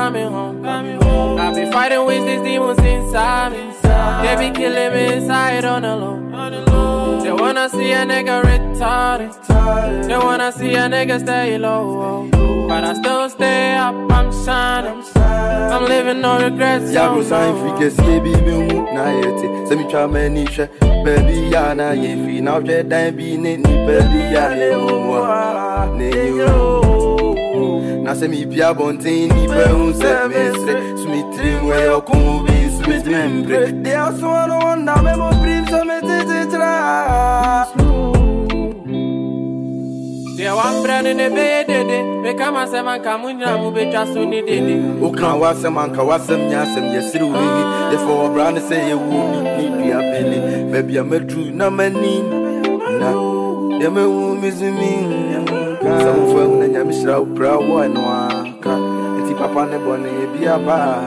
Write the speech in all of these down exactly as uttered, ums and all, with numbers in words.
coming home. I've been fighting with these demons inside me. They be killing me inside on the low. They wanna see a nigga retarded. They wanna see a nigga stay low. But I still stay up, I'm shining. I'm living no regrets. Yeah, I'm sign free, get baby, na yeti. Send me try many shit, baby, ya na yefi. Now jet dime be nitty, baby, ya ne now send me pia bontini, but who said me straight? Sweet dream where you come be, sweet memory. They also want to one now, me more dreams, so me take try. They want bread in the bed, they come and say, man, come on, I'm moving just to need it. Who can was a man, was some yasam, yes, through me. Therefore, Brand say you won't need me a belly. Baby, I'm a true number nine. Now, they may miss me. Some of them, I'm sure, proud one. And if Papa never be a bar.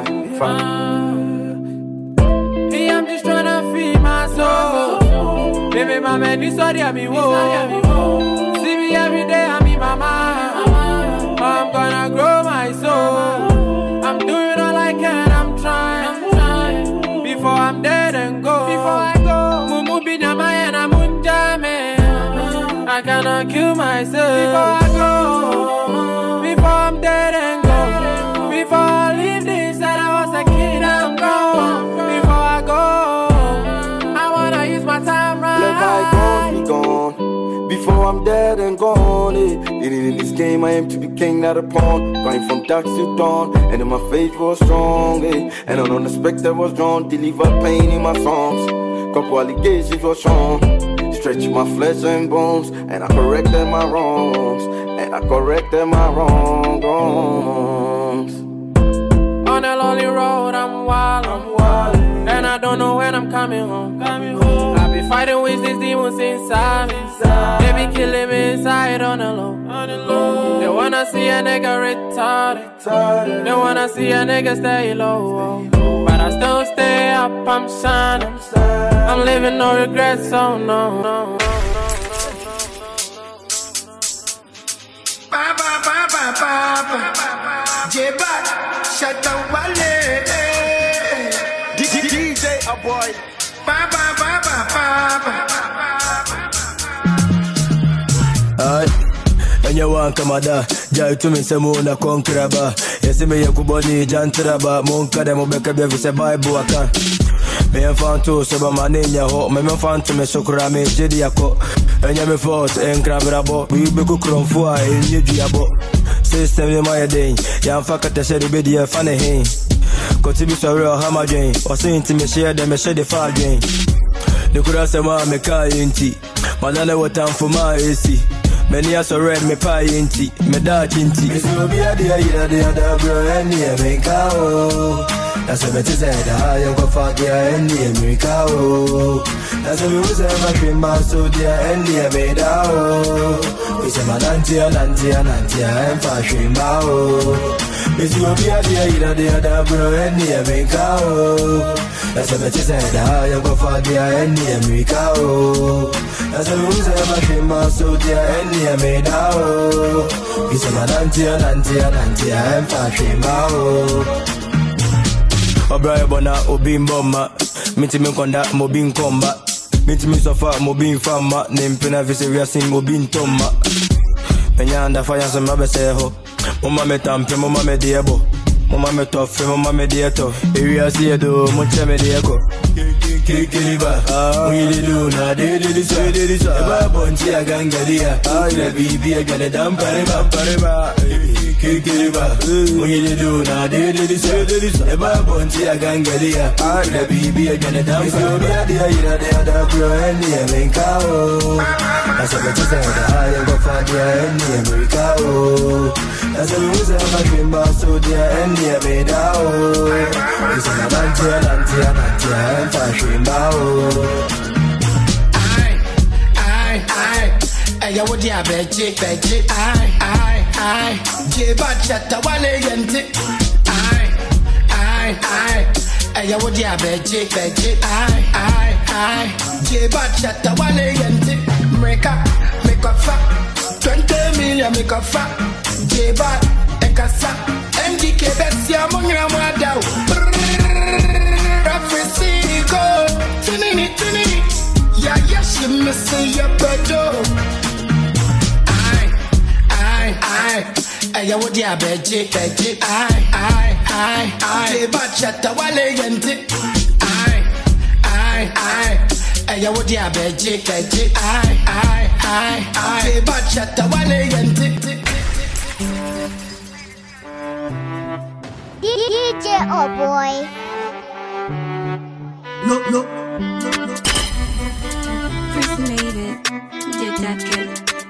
Hey, I'm just trying to feed my soul. Baby, my man, this sorry, I'm see me every day, I'm in my mind. I'm gonna grow my soul. I'm doing all I can, I'm trying. Before I'm dead and go. Before I go, Mumu be na my and I'm unjame. I cannot kill myself. Before I go, before I'm dead and go. Before I leave this, that I was a kid, I'm gone. Before I go, I wanna use my time right. Let bygones be gone. Before I'm dead and gone, eh. In this game I aim to be king, not a pawn. Going from dark to dawn, and then my faith was strong, eh. And an unexpected was drawn, deliver pain in my songs. Couple allegations were shown, stretch my flesh and bones, and I corrected my wrongs, and I corrected my wrongs. On a lonely road, I'm wild, I'm wild, and I don't know when I'm coming home. Coming home. I've been fighting with these demons inside me. They be killing me inside on the low. They wanna see a nigga retarded. They wanna see a nigga stay low. But I still stay up, I'm shining. I'm living no regrets, so no, no. Ba ba ba ba ba ba. J-Bad, shut the wallet. D J a boy. Ba ba ba ba ba ba. Aye. And you want come ada, jai to me se muna konkraba. Yes, me yakuboni jantraba, monka demo beka bevu se Bible aka. Me enfant to so ba manenya ho, me enfant to me sokra me jedi yako. Enya me force en krabrabo, we be ku kronfo a enye duabo. System in my day, yam fakata se de be dia fane hin. Kotibi so real hammer drain, or saying to me share them me share the far drain. The kura se ma me ka inti, manana what time for my A C. Many are so red, me pie inti, me dark inti. Miss you be a dear, you the other bro, and near me cow. That's a better said, I am go fuck ya, and near me cow. That's a music, my dream, my so dear, and near me down. We say, my nantia, nantia, nantia, and fashion bow. Miss you be a dear, you the other bro, and near me cow. That's a better said, I am go fuck ya, and near me cow. That's a music, my dream, my so dear, and near me down. We say, my nantia, nantia, nantia, and fashion bow. Obraya bona obin bomba, miti me konda mobin komba, miti me sofa mobin fama, nempena vise viasin mobin toma. Penyanda faya se mabeseho, mama me tampe, mama me diebo, mama me tofe, mama me dieto, area siedo, mucha me dieko. Kikiliba, we do na de de so de de so. Eba bonti agangadia, na bibi agale dampare dampare ba. Kikiliba, we do na de de so de de so. Eba bonti agangadia, na bibi agale dampare. So dia dia ira de ada bro eni emenkao. Asa betu sa da ya go fa dia eni emenkao. Asa luza ma kimba so dia eni emedao. Isa na nantia nantia nantia fashion. I, I, I, I, would ya beji, beji, I, I, I, J-Bad chata wale yente. I, I, I, I, would ya beji, beji, I, I, I, J-Bad chata wale yente. Make up, make up fat, twenty million make up fat. J-Bad, kasa M D K besia munyra mwada Rafisiko Tinini tinini Ya ya she missing your bedo I I I Aya wodi abeje beje I I I I Ba chata wale yente I I I Aya wodi abeje beje I I I I Ba chata wale yente D J Oh Boy. No, no, no, no. First made it, did that good.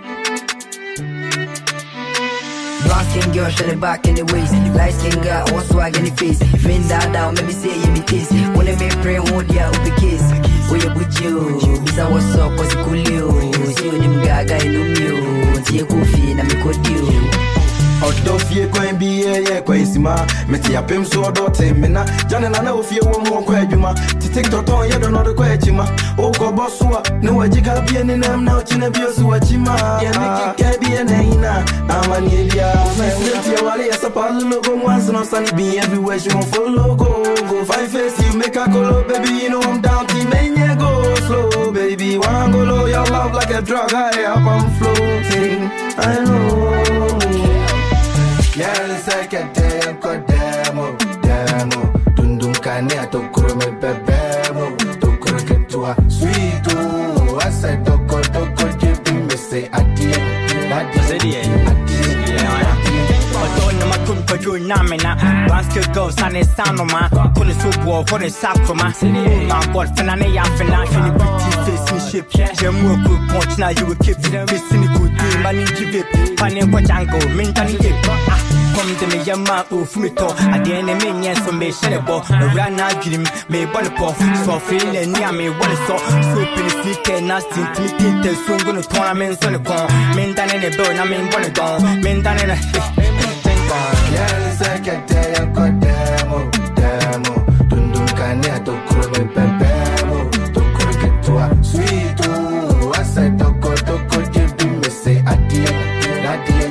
Black skin girl, shut it back in the waist. Light skin girl, I want swag in the face. Bend that down, maybe say you me taste. When I make pray, hold ya up the case. Where you with you? This I what's up, what's cool you? See you them gaga in you. See you coffee, na me code you. Odo fie kwa mbie ye kwa isima meti ya pem so odo temena jane na na ofie wo mo kwa adwuma ti tiktok ton ye do no kwa achima o ko bosua ne wajiga bie ne nam na ochina bie so achima ye make ke bie na ina amani bia meti ya wale ya sapalo logo once no sunny be everywhere she won't follow go go five face you make a colo baby you know I'm down to menye go slow baby one go low your love like a drug I up I'm floating I know. Yel sekete ko demo demo dundum kane atokoro me bebemo tokoro ketwa sweet o asa toko toko jibi me say adie adie Odo ma kun ko jo na me na basket go sane sound ma kun so bo for the sakroma man ball fena ne ya fena fini pretty face in shape jemu ko punch na you keep face ni good man in give pan ko jango mentally keep come to me yama o fumito ade ne me nya so me shele bo owra na adwirim me ball po so feel ni am me ball so so pin sneaker na stint me tinte so ngono tournament so ne kon me ndane ne bo na me ball don me ndane na Yel sekete ko demo demo dundum kane atokoro me bebemo tokoro ketwa sweet o asa toko toko jibi me say adie adie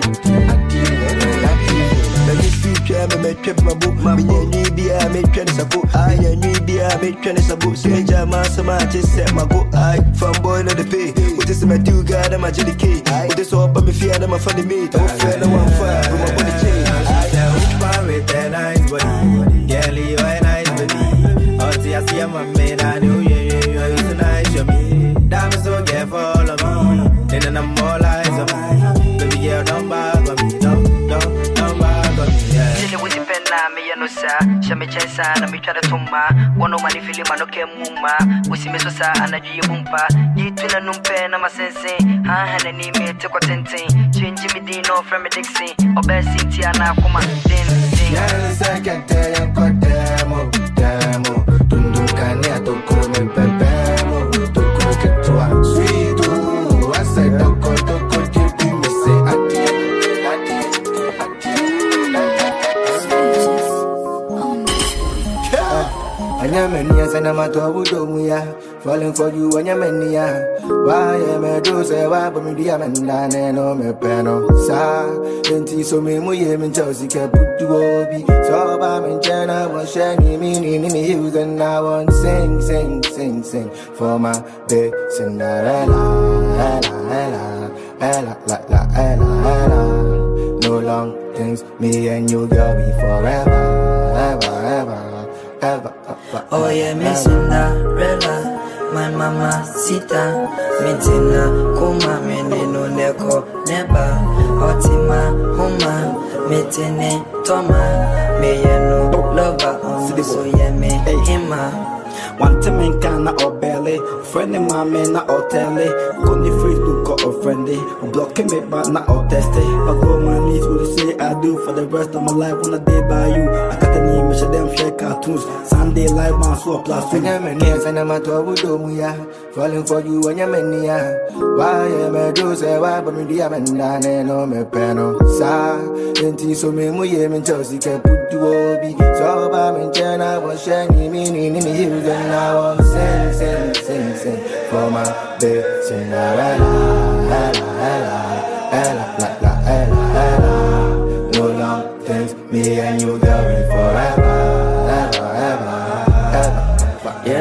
me me trip my book my new dia me try to book I new dia me try to book say jama so much set my go I from boy no the pay with this my two god and my J D K with this all but me fear them funny me don't fear no one fire with my body change I tell with a nice body girl you a nice baby oh see I see my man I know you you are so nice to me damn so get follow me then I'm more lies on me baby girl don't bother me don't don't don't bother me yeah with the pen na me no sa shame chensa na me try to tuma wono mani feeling man okay muma we see me so sa anaju yumpa yitu na numpe na masense ha ha na ni me te kwatenten change me di no from me dixie obesity na kuma den den yel sekete ko demo demo dundum kane atokoro me bebemo tokoro ketwa sweet o asa toko toko jibi me say adie Anyamenia sana matobudo muya falling for you anyamenia why am do say why but me dia menda ne no me peno sa enti so me muye me chelsea ke putu obi so ba me jana wa shani me ni ni use and I want sing sing sing sing for my big Cinderella ella ella ella la la ella ella no long things me and you girl be forever ever ever ever. Oh yeah, me Cinderella, my mama sita, me tina, kuma me no neko neba, otima homa, me tene toma, me yeno lover on so yeah me hima. One time in Ghana or belly, friendly my man not or telly, go ni Facebook or friendly, blocking me but not or testy. I go my knees will say I do for the rest of my life when I day by you. I got the name, Mister them share cartoons, Sunday live man so plus two. Anyamenia and I'm a tobudo muya, falling for you anyamenia. Why am I do say why but me dia menda ne no me peno sa enti so me muye me chelsea ke putu obi so ba me jana wa shani me ni ni use and I want sing sing sing sing for my big Cinderella ella ella ella la la ella ella no long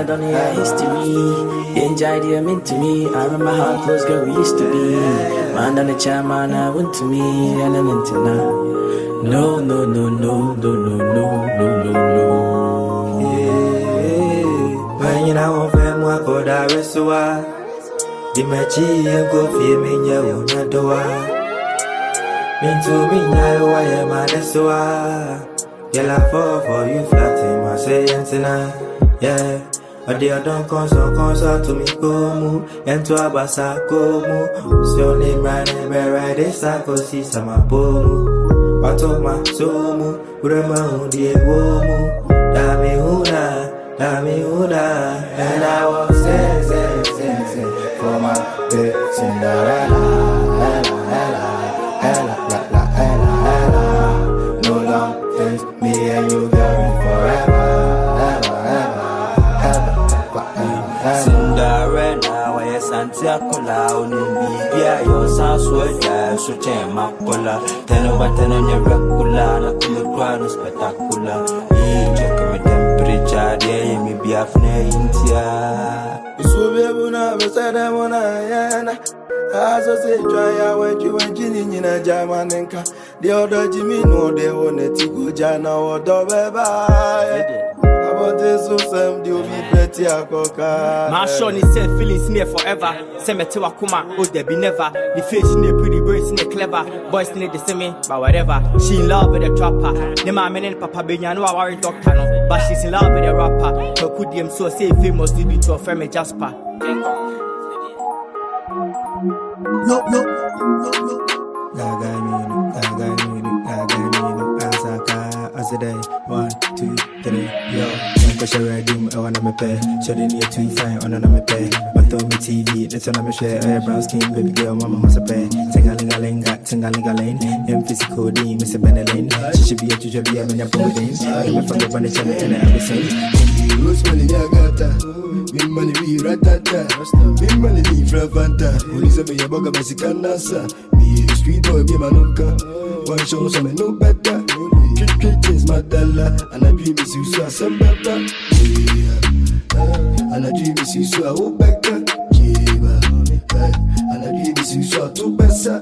I don't know history. Enjoy the mean to me. I remember how close girl we used to be. Man on the chairman, I went to me and I'm into now. No, no, no, no, no, no, no, no, no, no. Yeah, when you know them, what could I restore? The machi and go fear me, you will not do it. Mean to me, now I am at the soa. Yeah, I fall for you, flat in my saying tonight. Yeah. A dear don't consult, consult to me, go move, and to a bassa go move. So name right, right, this I go see some abomu. What of my soul move, Grandma, dear woman, Dami Huna, Dami Huna, and I was say, say, say, say, for my bitch Cinderella, Ella, Ella, Ella, la, la, Ella, Ella. No long things, me and you, girl, forever. Cinderella, why Santiagola, Unibia, your son's word, so chain Macola, ten over ten on your regular, Nakumukran, spectacular. Check with temperature, there may be a flame in Tia. It's so be una, beside them on a as I say, try I went you and Ginny in a Germanenka. The other Jimmy no, they want to go Jana or Dobeba. About this, so some do be pretty a coca. My son is said feelings near forever. Cemetery Wakuma, oh, there be never. The face in the pretty boys in the clever. Boys need the same, but whatever. She in love with the trapper. The mama and Papa Benyano are worried doctor, no. But she's in love with the rapper. Her could them so say famous to be to a friend Jasper. No, no, no, no. Gaga me, gaga me, gaga me, Asaka, Azade, one, two, three, yo. Push a red room, I wanna me pay. Shouldn't need too fine, on a me pay. But throw me T V, that's on me share. Air brown skin, baby girl, mama wants a pay. Tingalingaling, tingalingaling. M physical D, Mister Benelin. She should be a judge, be a man, a pudding. I'm a fucker, but it's a little everything. Rosemary, Yagata. Bim money, be ratata. Bim money, be fravanta. Police of a bugger, Mexican Nasa. Be a street boy, be my nunca. One show, some no better. Is my dollar, and I dream is you so some better. And I dream is you so I hope better. And I dream is you so two better.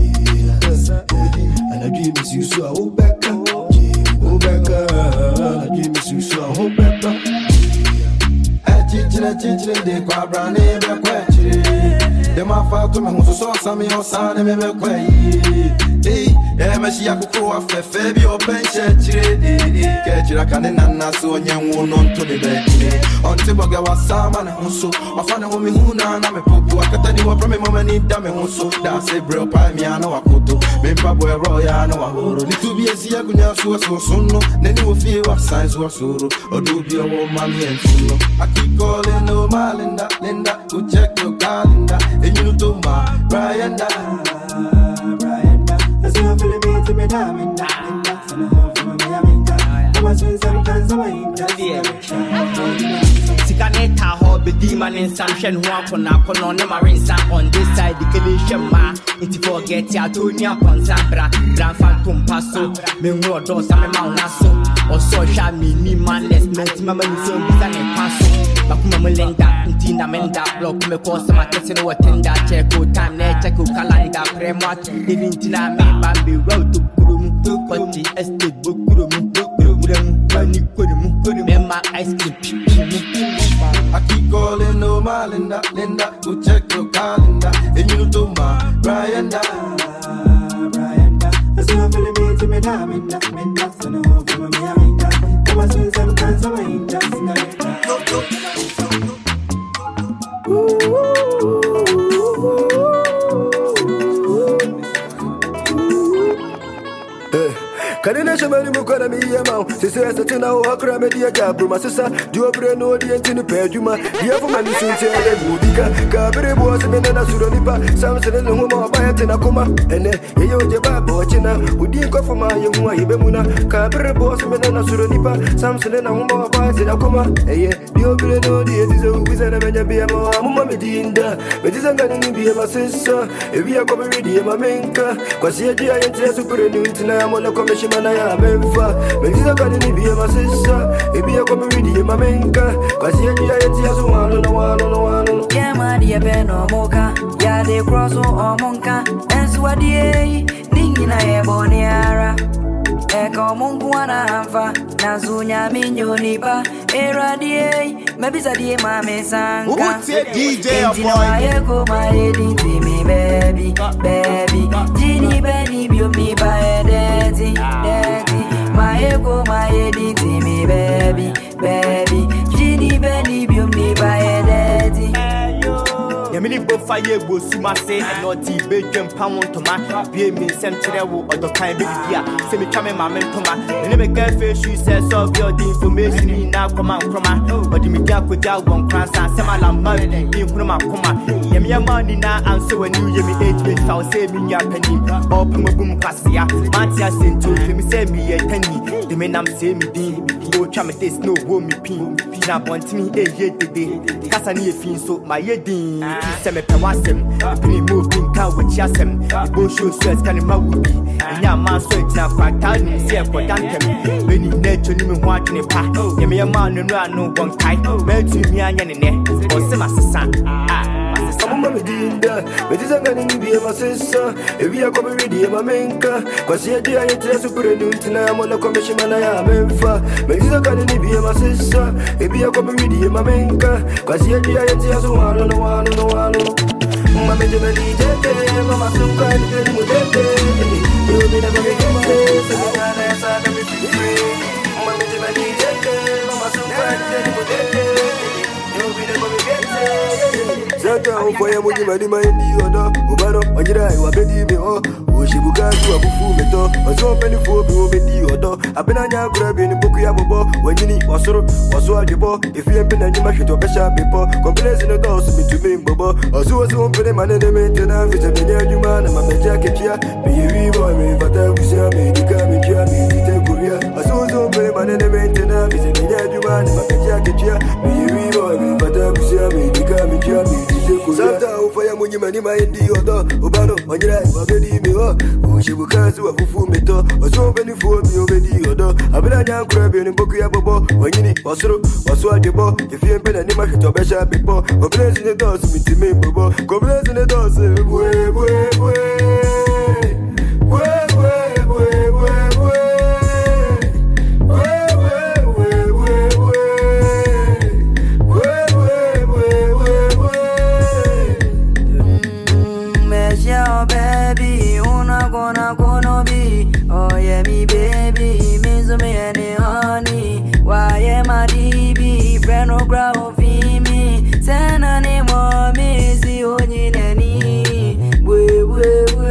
And I dream is you so I hope better. Oh better, and I dream is you so I hope better. I teach and I teach and they go around every question. They might fall to me who saw some of your son and me quay. Eh, me she a kuku a fe fe bi open church re. Ke jira kane nana so nye wu no to the bed. Onti boga wa sama ne hunso. Afane ho mi hu na na me popo. Akata ni wa from me mama ni da me hunso. Da se bro pa mi ana wa koto. Me pa boy ro ya na wa horo. Ni tu bi esi agunya so so so no. Ne ni wo fie wa signs wa soro. Odu bi o mami en funo. I keep calling no my Linda, Linda, go check your calendar. And you to my Brian da. As you feel me to me, damn, damn, that's an half of me, I'm in that. I was in some times of my Sikaneta hobby demon in sanction who are on up on the marine sand on this side the collision ma. If you forget ya to nya consabra, grand phantom passo, me more doors and mount naso. Or social me manless, mamma is so bizarre and passo. Bakuma Melinda, Tina Menda, block me cause some attention or tender, check out time, check out calendar, premat, living Tina me, Bambi road to Kurum, to Quanti, Estate book, Kurum, Kurum, Kurum, Kurum, Memma ice cream. I keep calling no my Linda, Linda, go check your calendar. And you to my Brian da, Brian da. As you feel me to me, damn, and that meant that's an over for me, I mean that. Come on, swing some kinds of rain, that's Kadina shamani mukona miyama sisi asati na wakra media jabru masisa diobre no di entini pejuma diafu mani sunte ele budika kabere bo semena na suronipa samsene no mo bayate na kuma ene yeyo je babo china udi ko fuma yemu ayebe muna kabere bo semena na suronipa samsene na mo bayate na kuma eye you be no the is a wizard and a be a mamma medinda. But it's a gun and be my sister. If you are coming ready, my menka. Cause you're the idea super new tonight. I'm on a commission and I am member. But it's a gun and be my sister. If you are coming ready, my menka. Cause you're the idea so one on one on one. Yeah, man, yeah, Ben or Mocha. Yeah, they cross or Monka. And so what the Nina Eboniara. Eko mungu wanafa Nazunya minyonipa Era die Mebisa die mame sanka D J boy Eko maedi me baby Baby Jini beni biyo mi ba edeti Deti Maeko maedi me baby Baby Jini beni biyo mi ba edeti Yamini bo fire bo suma say and not tea bedroom pound to my be me send to the wood or the kind of idea. Say me come my mentoma. And never get fish, she says so the information in now come out from my but the media could out one cross and some alarm money in Puma Kuma. Yamia money now and so when you me age with I'll say me ya penny. Open my boom cassia. Matia sent to me say me a penny. The men I'm saying me dean. Go try me this no woman pin. Pina want me a year today. Casani fin so my yedding. Semi Pawasem, Penny moving cow with Yasem, the bush shoes can be, and your man so it's not quite time, say for Dantem, when you nature him watching a pack, you may a man and run no one kite, made to me and Yanine, or Semasa son. I'm a medinda, but it's a gun to be my sister. If you are coming ready, my menka, cause you're the idea super new tonight. I'm on a commission and I am member. But it's a gun to be my sister. If you are coming ready, my menka, cause you're the idea so one on one on one. Mama, you're the D J, Mama, some kind of thing with it. You'll be never making mistakes, and I'm gonna be free. Mama, you're the D J, Mama, some kind of thing with it. You'll be never making mistakes. Zaka ufaya muji madima indi odo ubano onyira iwa bedi me o oshibuka tu abufu meto ozo peni fo bi o bedi odo abena nya kura bi ni boku ya bobo wanyini osoro oso adebo ifie pena nyima hweto besha bepo complaints no do so bitumi bobo ozo ozo pene manene mentena fete benya adwuma na mabeja kekia bi wi boy me fata busia me dika me kia me dite kuria ozo ozo pene manene mentena fete benya adwuma na mabeja kekia bi wi boy me fata busia me dika me kia me Santa ufaya munyi mani maindi odo Ubano onyira wabedi mi o Ushibukazi wa fufu meto Ozo beni fuo mi obedi odo Abina nyankura bini boku ya bobo Wanyini wasuru wasu adebo Ifie mpena ni mahito besha bipo Koblezi ne dosi mitimi bobo Koblezi ne dosi Bwe bwe bwe Bwe bwe bwe bwe bwe Gonna gonna be, oh yeah, me baby, means me any honey. Why am I D B? Friend no grab me, send a name on me, see only any. We we we,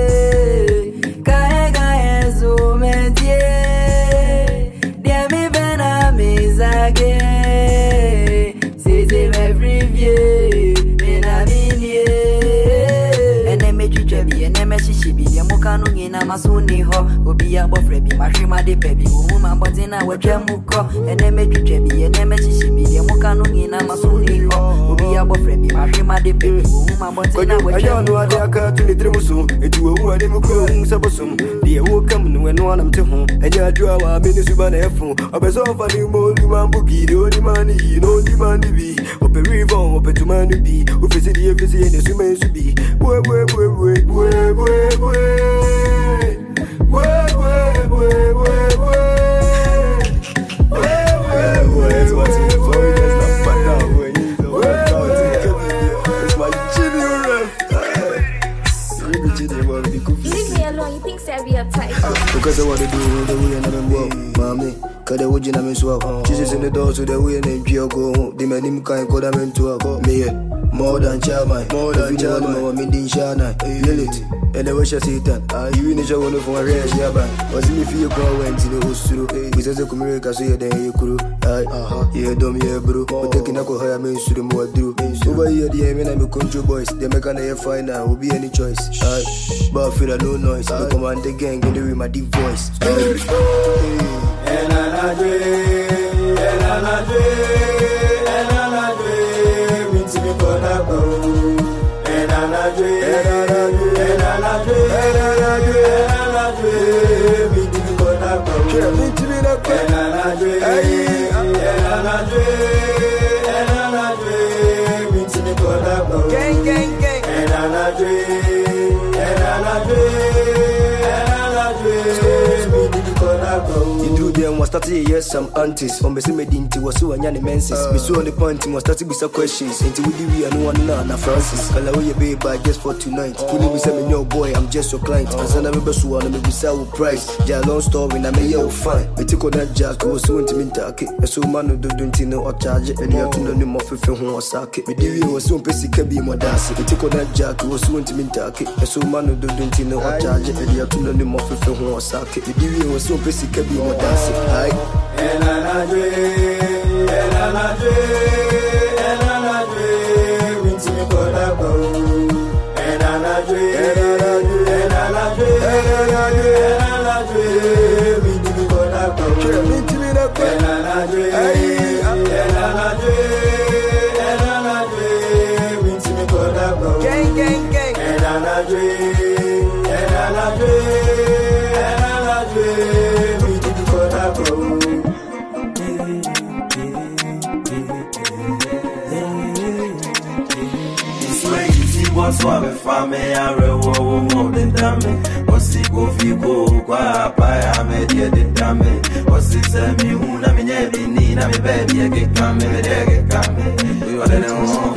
kaya kaya so medie, dia me bena me zage, say say every view, me na minie, and then me chichebi, and then me shishibi. Mukanu ngina masuni ho obi ya bofre bi mahwema de pebi umuma mbozina wetwe muko ene metwetwe ene meshishibi de mukanu ngina masuni ho obi ya bofre bi mahwema de pebi umuma mbozina wetwe ayo no ade aka tuni trimusu etu owu ade muko nsabosum de wo kam no eno anam te ho enya adwa wa meni suba na efu obeso fa ni mo ni mambuki de oni mani no ni mani bi operi von opetumanu bi ofisi de ofisi ene suma ensu bi bwe bwe bwe bwe bwe bwe bwe Because I want to do the way I'm walk, mommy. Cause the wood in swap. Jesus in the door to the way and you go. The man him can't call them into a me. More than Chama, more than Chama, Mindin Shana, Lilith, and the wish I see that. Are you in the show for a race? Yaba, was in if you go went to the Ostro, with a America, so you're there, you crew. Aha, yeah, don't hear, bro. But taking a coher means to the more do. Over here, the aim and I'm a country boys. They make an air fine now, will be any choice. But I feel a no noise. I command the gang in the room, my deep voice. And I dream, and I dream. started yes some aunties. On Bessie Medinti was so any menses. We saw on the point was starting with some questions. Into we we and one na Francis. Kalawi baby by just for tonight. Fully we say me no boy, I'm just your client. As an member so on me we sell price. Ja long story na me yo fine. We take on that jazz go so intimate take. So man do do no or charge and you have to know more for who was sake. Me D V was so busy can be more dance. We take on that jazz go so intimate take. So man do do no or charge and you have to know more for who was sake. Me D V was so busy can be more dance. Hi. And I dream, and I dream, and I dream, into me call up. And I dream, and I dream, and I dream, and I dream, into me call up. Into me that way. And I dream, and I dream, and I dream, into me call up. Gang, gang, gang. And I dream, and I dream, and I dream, into me call up. What's what if family are more than damn? What's it go fi go qua pa me dia de damn? What's it say me who na me never need na me baby I get come me dey get come. We want to know.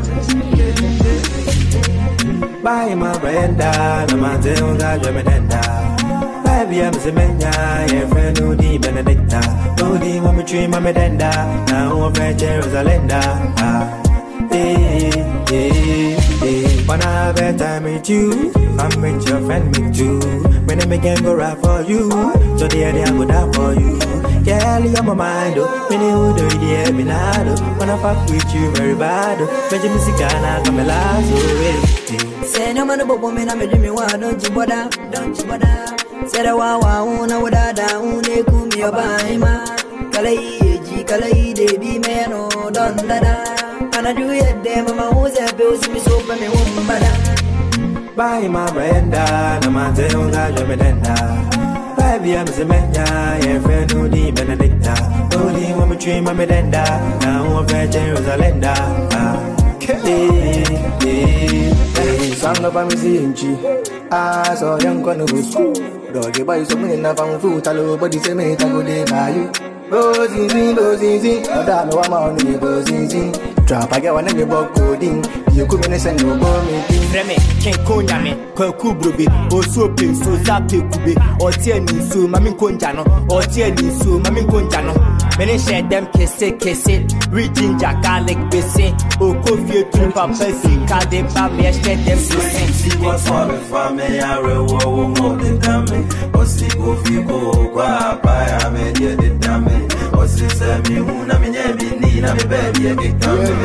Buy my branda, na ma te on ga je me denda. Baby I'm se menya, e friend no di benedicta. No di mo me dream me denda. Na o friend Jerusalem da. Hey, hey, hey. When I have a time with you, I'm with your friend with you. When I can go right for you, so the idea I go down for you. Girl, you're my mind, oh. When you do it, yeah, me not. When I fuck with you, very bad. When you miss it, I come alive, so say no man about women, I'm a dreamy one, don't you bother, don't you bother. Say the wow, wow, no, what I down, they cool me up, I'm a Kalai, Kalai, they be man, oh, don't da. And I do it, them, my house, I build me so for me, woman, but buy my branda, no man, they don't got your medenda. Baby, I'm the man, yeah, friend, no di benedicta. Only one between my medenda, now I'm very Jerusalem. Hey, hey, hey, Song of a music, I saw young gonna go school. Dog, you buy something in a found food, hello, but it's a mate, I go there by you. Bozinzi, bozinzi, I know I'm on the bozinzi. Trap, I get one of your book coding. You could be send no bomb. Remy, can't call me, Kokubrubi, or Soaping, so Zapi Kubi, or Tiani, so Mammy Conjano, or Tiani, so Mammy Conjano. Many share them kiss it, kiss it, reaching Jacalic Bessie, or Kofi, Trumpa, Percy, Cade, Pammy, share them to see what's all the family are more than damn. Or see Kofi go, Guapa, Media, the damn. Or see Sammy, who na me never need, na me baby, I get come.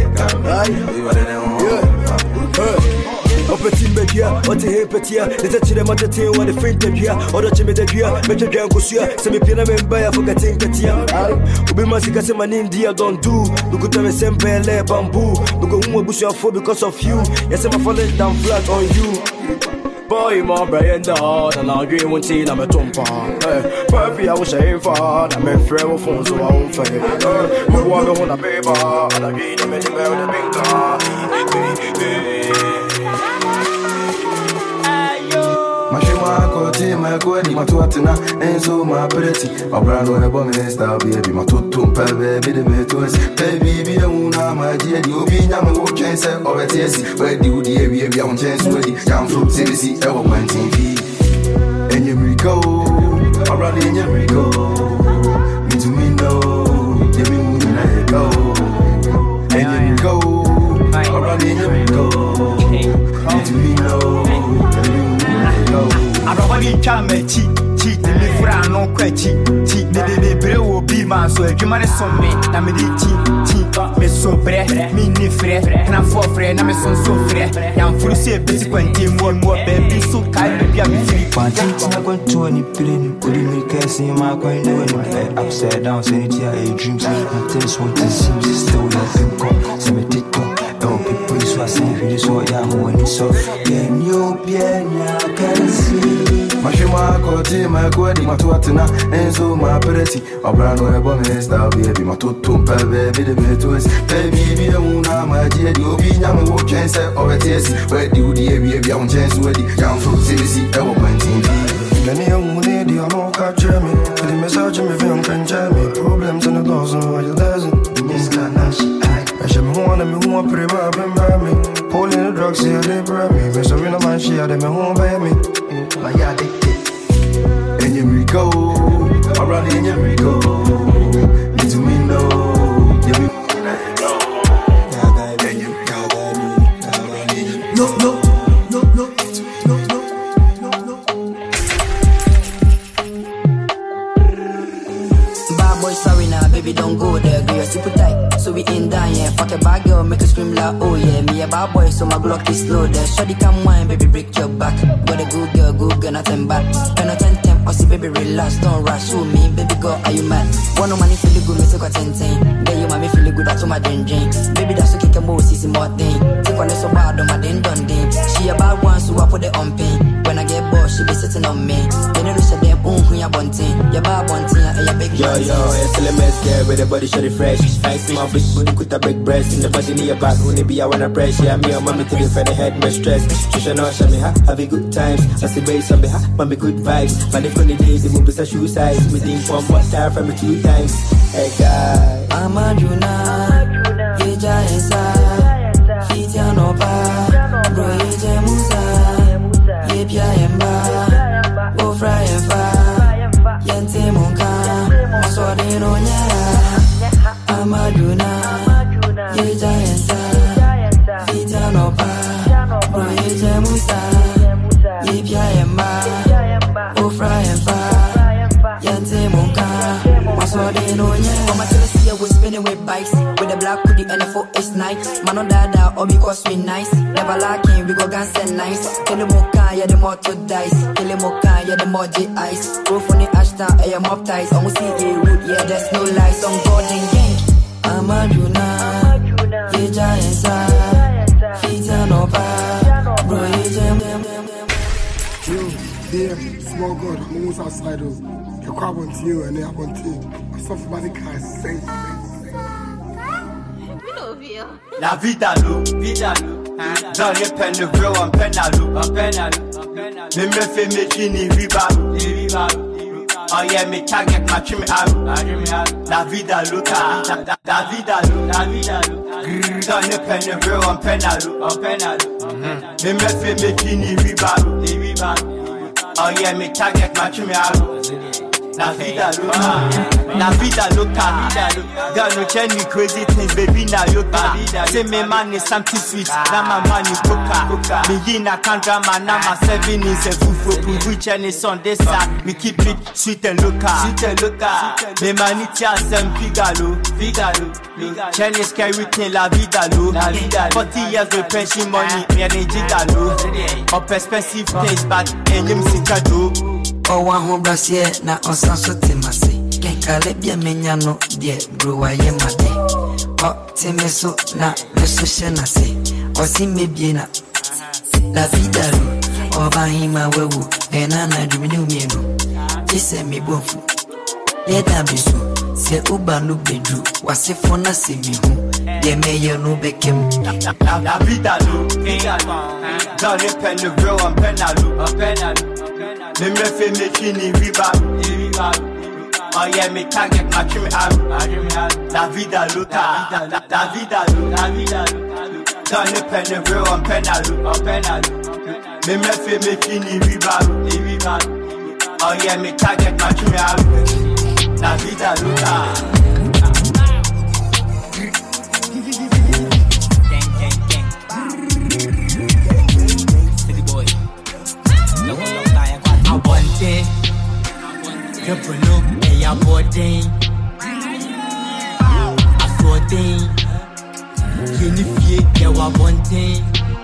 Opeti media, ote hepetia, letachire matete wa the friend dia, odo chime dia, meche dia ngosia, semi pina memba ya forgetting katia. Ubi masika sema nindia don't do, nukuta me sempele bamboo, nuko umwe busu afo because of you. Yasema falling down flat on you. Boy, my brain down, and I'll dream one teen, I'm a tumpa. Perfect, I was saying for, I'm a friend of phones, so I won't fail. My one on a paper, and I read him in the bell, the big car. My cote, my good, my tuatina, and so my pretty. My brand on a bomb star, baby, my tutum, baby, the metos, baby, be the moon, my dear, you be young, who can say, or a test, where do the area be on chance, where you come from, see, ever went T V. And you Rico, around in your Rico, me to me, no, give me moon, let go. And you Rico, around in your Rico, me to me, no. Arabadi chame chi chi me fra no kwachi chi me be be bre wo bi man so adwuma ne so me na me di chi chi me so bre me ni fre na fo fre na me so so fre yam furu se beti kwanti mo mo be bi so kai be bia me firi kwanti na kwanto ni plane odi me kesi ma kwan no ni upside down sanity a dreams and tell what it seems still your pimco so me tiktok oh people is what say really so yeah when so yeah new bien ya can see Mashima kote my good my tuatina and so my pretty my brand on a bomb star baby my tutum baby the metos baby be the moon my dear you be young who can say or a test where do the area be on chance where the young fruit see ever went T V. Many young lady, I know can't hear me. Tell the message me feel can jam me. Problems in the dozen, why you dancing? Miss Kanashi, I should be one of me who want pretty well, bring by me. Pulling the drugs, here they bring me. But so we no man, she had them home by me. Like yeah, addicted. And you Rico, around the and Rico. Need to me know. No, no, no, no, no, no, no, no. Bad boy, sorry now, baby, don't go there. Girl, you're super tight, so we ain't done yet. Fuck a bad girl, make her scream like, oh yeah. Me a bad boy, so my Glock is slow there. Shawty come wine, baby, break your back. Got a good girl, good girl, nothing bad. Ten or ten, ten, or see, baby, relax, don't rush. Show me, baby girl, are you mad? One of money feel good, me take a ten, ten. Then you mommy feel good, that's all my dream, dream. Baby, that's okay, can move, see more thing. Take one, so bad, on my ding, done, ding. She a bad one, so I put it on pain. When I get bored, she be sitting on me. Then you say them, um, when you're bunting. You're bad bunting, and you're big Yo, yo, S L M S there with the body shawty fresh. Nice my fish, booty with a big breast. In the body near your back, when it be I wanna press. Yeah, me or mommy to the friend, head, my stress. Trisha no, show me ha, have a good times. I see bass on me ha, mommy good vibes. Man, if on the days, the movies are shoe size. We think from what time from me two times. Hey, guy. I'm a Juna, Yeja Esa, Fitia no pa, Bro Yeja Musa, Yepia Emba, Go Fry and Fa, Yente Monka, Maswade no Nyara, I'm a Juna, Yeja Esa, Fitia no pa, Bro Yeja Musa, Yepia Emba, Go Fry and Fa, Yente Monka, Maswade no Nyara. Was spinning with bikes with the black hoodie and the four is nice. Man on dada or because we nice. Never lacking, we go guns and nice. Kill him mocha, yeah the more to dice. Kill him mocha, yeah the more J ice. Go for the ashta, I am up ties. Almost see a wood, yeah there's no lies on golden gang. I'm a Juna, Yeja Esa, Fita no pa, Bro Yeja. Yo, there, small God, I'm almost outside of. You're quite on to you and they're on to you. Somebody can't say. La vida lo, vida lo. Dans les peines de bro, en peine à l'eau, en peine à l'eau. Me me fait me fini riba, riba. Oh yeah, me target ma trim out. La vida loca, la vida lo, la vida lo. Dans les peines de bro, en peine à l'eau, en peine à l'eau. Me me fait me fini riba, riba. Oh yeah, me target ma trim out. La vida loca, la vida loca. Girl, no change crazy things, baby, now yoga. Say me man is something sweet, now my man is coca. Me in a can drama, now my seven is a fufu. Prove which any on this side, me keep it sweet and loca, sweet and loca. Me man it just some figalo, figalo. Chinese carry thing, la vida lo. Forty years with pension money, me and a gigalo. Up expensive things, but and you see kado. Oh, one home brass here, now on Sanso Timasi. Can Calebia Menyano, dear, brew I am a day. Oh, Timeso, na, Meso Shenasi, or see me Biena. La vida, or by him, I will, and Anna Duminu Mego. He sent me bofu. Let that be so. Say Uba no bedru, was if for Nasi Mihu. Ye may you no became. La vida, lo, vida, dans les peines de bro, en peine à l'eau, en peine à l'eau. Me me fait me fini riba, riba. Oh yeah, me target ma trim out. La vida loca, la vida lo, la vida lo. Dans les peines de bro, en peine à l'eau, en peine à l'eau. Me me fait me fini riba, riba. Oh yeah, me target ma trim out. La vida loca. Abonte, Capano, e abordem, assortem, Jennifer, eu abonte,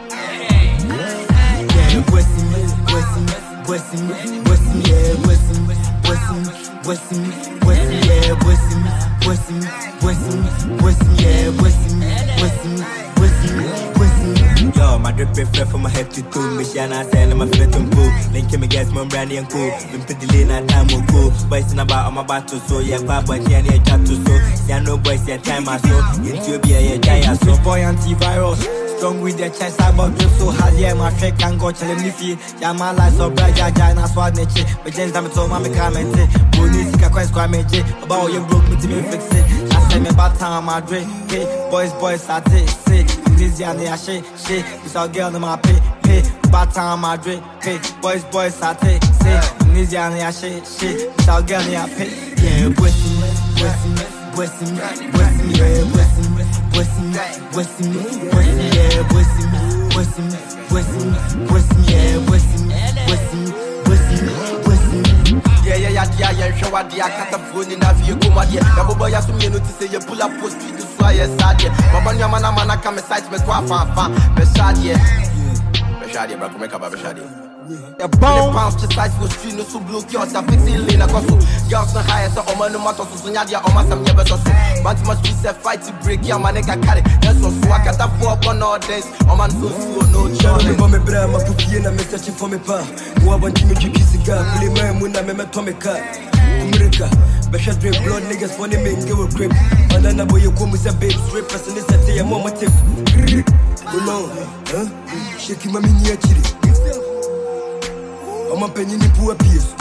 yeah, what's me, what's me, what's me, what's me, yeah, what's me, what's me, what's me, what's me, yeah, what's me, what's me, what's me, what's me, yeah, what's me, what's me, what's me, what's me. Yo, my drip prefer from my head to toe. Me shana sell my flat and pool. Link me gas, my brandy and cool. Been pretty lane at time will go. Boys in about on my battle, so yeah, papa, yeah, yeah, chat to so. Yeah, no boys, yeah, time I so. Into be a giant so. Boy antivirus. Strong with the chest, I bought drip so hard, yeah, my trick can go tell him if he, yeah, my life so bright, yeah, yeah, that's what they check. But James, I'm told my comment, police, I quite squad me, about you broke me to me fix it. I say me about time, my drink, hey, boys, boys, I take, say, this and they shit, shit, this all girl in my pay, hey, about time, my drink, hey, boys, boys, I take, say, this and they shit, shit, this all girl in my pay, yeah, pussy, pussy. Blessing me, blessing me, yeah, blessing me, blessing me, blessing me, blessing me, yeah, blessing me, blessing me, blessing me, blessing me, yeah, blessing me, blessing me, blessing me, blessing me. Yeah, yeah, yeah, yeah, yeah, show what the I can't afford in a vehicle, my dear. The boy has to me notice say you pull up post street to fly, yes, sad, yeah. But when your man, man, I come aside, me squat, fan, fan, Beshad, yeah. Beshad, yeah, bro, come make up a Beshad, yeah. The bone pounds to size for street, no so blue kiosks, I fix it in a cost. Girls no higher, so Oman no matter, so Sonia, or Massam never so. But must be set fight to break your man, I carry. That's so I got a four upon all days. Oman so slow, no joy. Mommy, brother, my cookie, and I'm searching for me, pa. Who I want to make you kiss a guy, play my moon, I'm a Tommy car. America, Besha drink blood, niggas funny, make go grip. And then I boy, you come with a babe, straight person, is that your mama tip. Hold on, huh? Shaking my mini chili. I'm a penny in poor piece.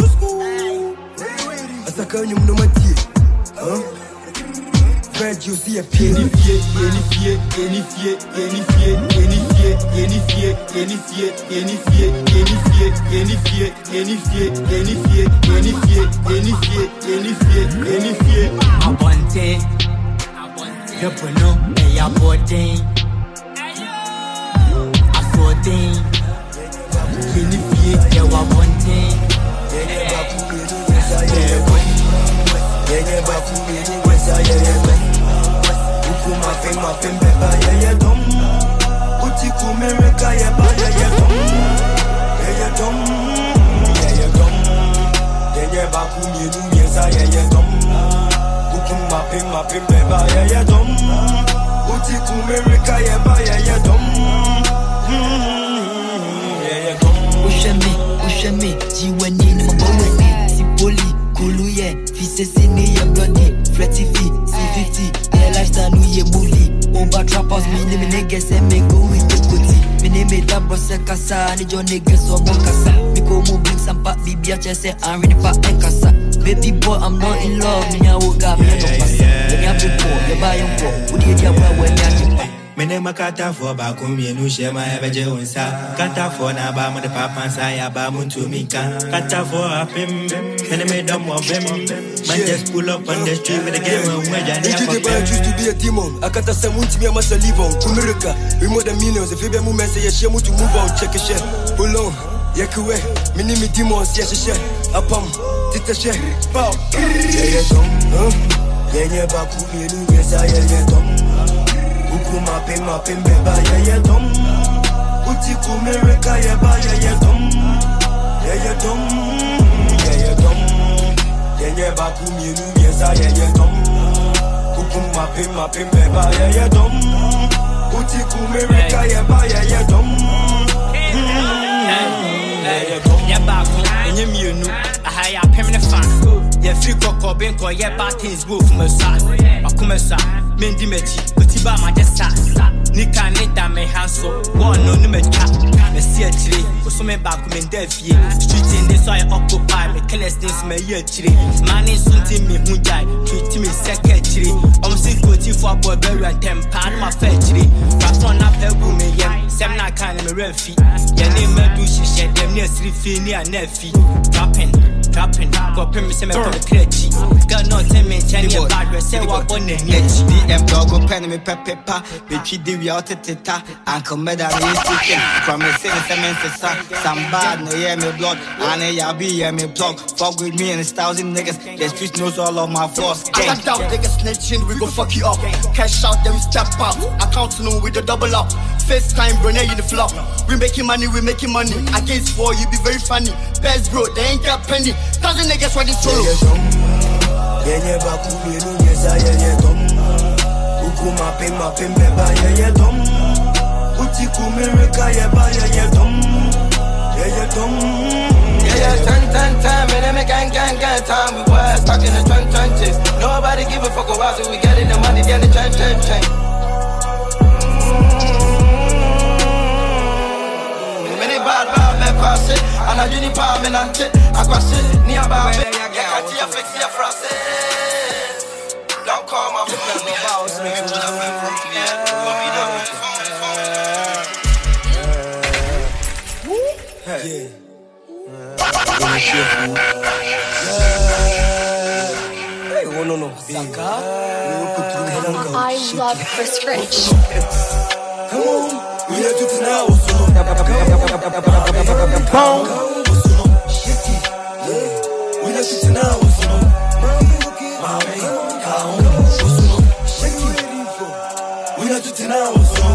As I can't you know my teeth. Huh? Fred, you see a penny fear, any fear, any fear, any fear, any fear, any fear, any fear, any fear, any fear, any fear, any fear, any fear, any fear, any fear, any fear, any fear. I want it. The Bruno, and your body. I saw thing. Any fear, you are wanting. Yeah, back to me, what's I am? Uku my pin, my pin, beba, yeah, yeah, dum. Uti kumereka, yeah, ba, yeah, yeah, dum. Yeah, yeah, dum. Yeah, yeah, dum. Yeah, yeah, back to me, yes, I, yeah, yeah, dum. Uku my pin, my pin, beba, yeah, yeah, dum. Uti kumereka, yeah, ba, yeah, yeah, dum. Yeah, yeah, dum. Usha me, usha me, jiwani ni mabaweni, sipoli. Kulu yeah, fise sini ya bloody, fretty fee, C fifty, their lifestyle nu ye bully. Over trappers, me name niggas and me go with the goatee. Me name it up, boss kasa, ni jo niggas or mokasa. Me go move bring some pack, bibi ache say I'm ready for enkasa. Baby boy, I'm not in love, me ya woga, me ya no pasa. Me ya people, you buy your poor, would you dia well when ya jipa. Me name a kata for bakum, you know, share my ever unsa. Kata for na ba, the papa and saya ba muntu mika. Kata for a pim, can I make them of him? Man just pull up on the street with the game and where I used to be a demon. I kata some to me, I must leave on. Kumurika, we more than millions. If you be movement, say, share to move on, check a share. Hold on, Yakuwe, me name it demons, yes, a share. Upon, Tita share. Bow. Yeah, yeah, huh? Yeah, yeah, baku, you yes, I am. Uku mapin mapin beba yeah yeah dum. Uti kumereka yeah ba yeah yeah dum. Yeah yeah dum. Yeah yeah dum. Yeah yeah baku mienu yes I yeah yeah dum. Uku mapin mapin beba yeah yeah dum. Uti kumereka yeah ba yeah yeah dum. Yeah yeah dum. Yeah baku enye mienu aha ya permanent fan. Yeah free koko ben ko yeah bad things go from aside. Akumesa mendi mechi Tiba ma just Nika nita me hanso One no me chat Me see a tree Koso me back me defie Street in this so I occupy Me careless things me ye tree Money sunti me hunjai Treat me secretary I'm sick with you for boy berry and temper my fair tree Rafon up the boom me yem Sem na kind me refi Ye name me do she shed them near three feet near nefi Trapping Trapping Go pay me se me come cretchy Girl not tell me Change your bad we say what on the edge D M dog go pen me pepepa Bitchy divi out teta Uncle Meda me chicken From me say semen sa Some bad no yeah me blood And ya be yeah me blog Fuck with me and a thousand niggas The streets knows all of my force I got down niggas snitching we go fuck you up Cash out then we step out Accounting on with the double up FaceTime Brunei in the floor We making money we making money Against four you be very funny Best bro they ain't got penny Thousand niggas riding solo Yeah yeah baku mienu yes I yeah yeah dum. Uku mapin mapin beba yeah yeah dum. Uti kumereka yeah ba yeah yeah dum. Yeah yeah dum. Yeah yeah ten ten ten me name gang gang gang time we were stuck in the twenty twenties. Nobody give a fuck about so we getting the money then the chain chain chain. nante, akwase, ni ababe, yakati ya flexi ya frase. Don't call my phone, no boss, make you love me from here. Hey. Hey, oh no no. I love Chris Rich. Come on, we have to now. We have to now. We have to now.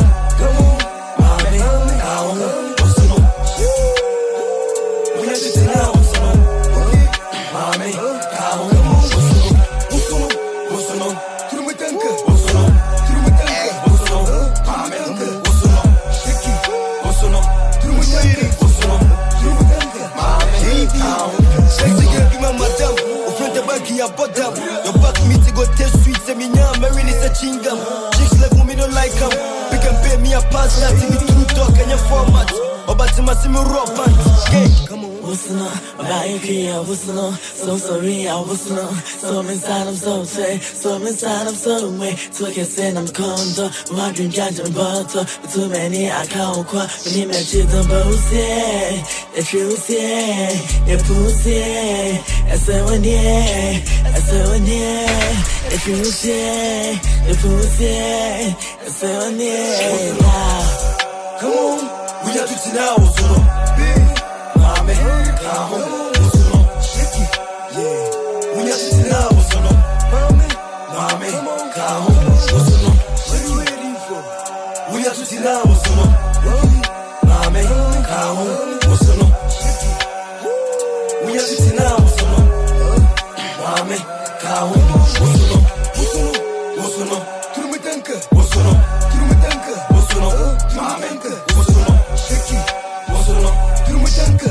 Your back me to go taste sweet, say me now marrying is a chingam. Chicks like me don't like them. We can pay me a pass, that in the true talk and your format. About to my simi rock band. Come on. What's up? About you here, what's up? So sorry, I was not. So I'm inside, I'm so tight. So I'm inside, I'm so away. So I can say I'm condo. My dream judge and butter. Too many, I can't quite. We need my children, bullshit. The truth, yeah. The pussy, yeah. I said one, yeah. I said one, yeah. The truth, yeah. The pussy, yeah. I said one, yeah. Come on, we have to now, so Mame, come on, what's on? Yeah, we have to now, what's on? Mame, come on, what's on? What are you waiting for? We have to now, what's on? Mame, come on, what's on? We have to now, what's on? Mame, come on, what's on? What's on? Through my tanker, what's on? Through my tanker, what's on? Mame, what's on? What's on? Through my tanker.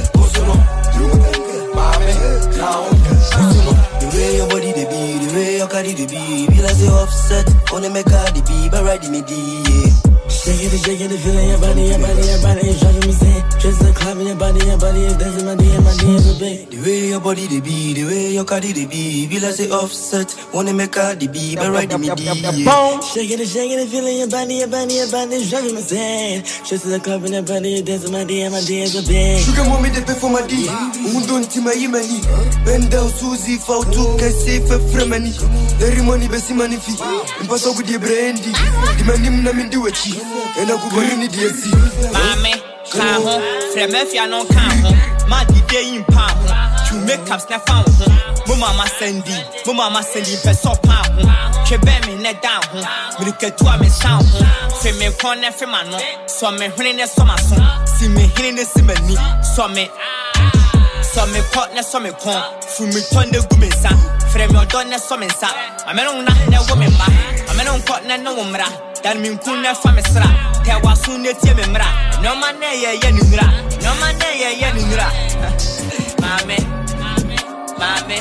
The way your body they be, the way your body they be, be like the offset, only make her the be, but riding me the shaking it, shaking it, feeling your body, your body, your body, is driving me insane. Just like climbing your body, your body is dancing my day, my day is a bit. The way your body they be, the way your body they be, be like the offset, only make her the be, but riding me the shaking it, shaking it, feeling your body, your body, your body, is driving me insane. Just like climbing your body, dancing my day, my day is a bit. Sugar mommy they pay for my D, don't see my imani. Bend down Susie, for two can save a fremani. Every money be see money fee, and pass up with your brandy. The man him na me do it, and I go burn in the D C. Mame, come home, Fremefia no come home. My day in palm, to make up snap found home. Mama Sandy, Mama Sandy, Peso Pound, Chebemi net down home. Milk to a miss sound home. Femme corner femano, so me winning a summer song. See me hitting the simony, so me. So me partner, so me con. From me turn the woman, son. Frame your donor, so me son. I'm not a woman back. I'm not partner, no woman. That mean kuna from a sra. There was soon the Timimra. No man, yeah, Yanura. No man, yeah, Yanura. Mammy, Mammy.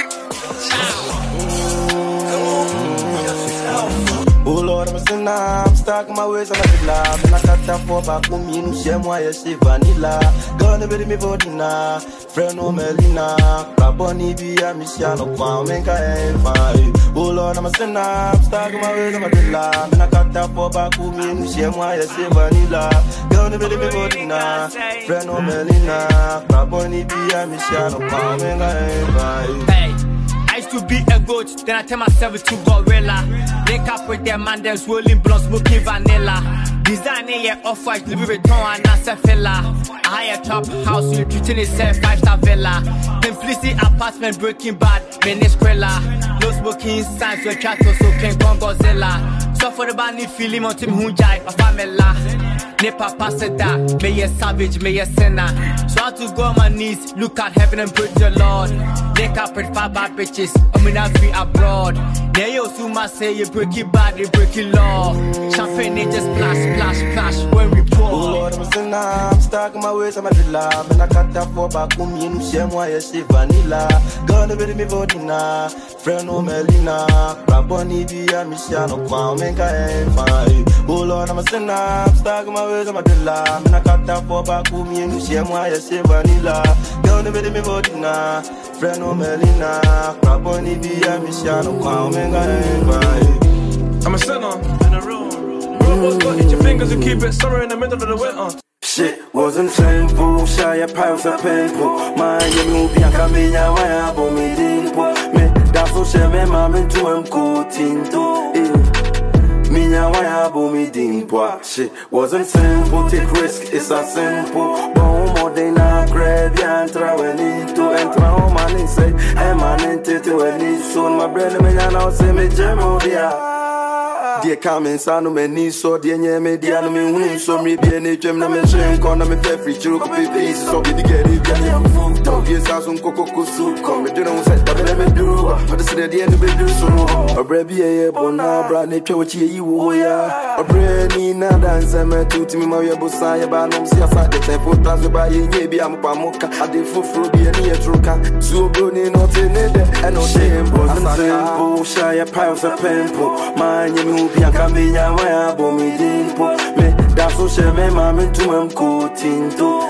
Oh Lord, I'm a sinner, I'm stuck in my ways, I'm a bit love. And I got that for back with me, no shame, why you say vanilla. Gonna be me for dinner, friend, no Melina. Raboni be a Michiano, make I ain't fine. Oh Lord, I'm a sinner, I'm stuck in my ways, I'm a bit love. And I got that for back with me, no shame, why you say vanilla. Gonna be me for dinner, friend, no Melina. Raboni be a Michiano, make I ain't fine. I used to be a goat, then I tell myself to gorilla. Link up with them man, there's rolling blood, smoking vanilla. Designing your off-white, Louis Vuitton and Nasa Fella. A higher top house, you treating itself five-star villa. Simplicity apartment, Breaking Bad, Venezuela. No smoking signs, your chat also can go Godzilla. So for the band, feeling on Tim Hunjai, my family. Nepa pass it that, may a savage, may a sinner. So I have to go on my knees, look at heaven and pray to the Lord. Link up with five bad bitches, I'm in a free abroad. They also must say you break it bad, you break it law. Champagne, they just splash, splash, splash when we pour. Oh Lord, I'm a sinner, I'm stuck in my ways, I'm a driller. And I got that for back with me, no shame, why you say vanilla. Gonna be me for dinner, friend, no Melina. Raboni be a Michiano, make I ain't fine. Oh Lord, I'm a sinner. I'm stuck in my ways, I'm a dealer. I'm a cut down for back with me and you share my say vanilla. Don't even me body now. Friend no Melina. Crap on the B M, Michelle, I'm a sinner in a room. Robots got itch your fingers and keep it summer in the middle of the winter. Shit wasn't simple, shy a piles of painful. My you be a camina, my abo me dimple. Me that's so shame, me mom into him coating to Mina, my abo me dimple. Shit wasn't simple, take risk, it's a simple. Bon more than a grab, ya and travel into and travel man and say, hey man, and to any soon. My brother, me now say me German, dear. Dear coming, son of me, so dear, me, dear, me, win, so me, be any gem, no me, shank on me, free, you could be pieces, so be the get it, get it, food, dog, yes, I some cocoa soup, come, you know, set, but let me do, but the city, the end of it, do so, a brabby, a bona, brand, a choice, you, yeah, a brandy, not dance, and me, to me, my bosaya, but no, see, I said, the temple, transfer by you, maybe I'm a pamoka, I did for fruit, be a near trucker, so brony, not in it, and no shame, wasn't simple, shy a piles of pimple, my you. Bianca Mia, my abo me dimple. Me, that's so she me, mamma, to him coating to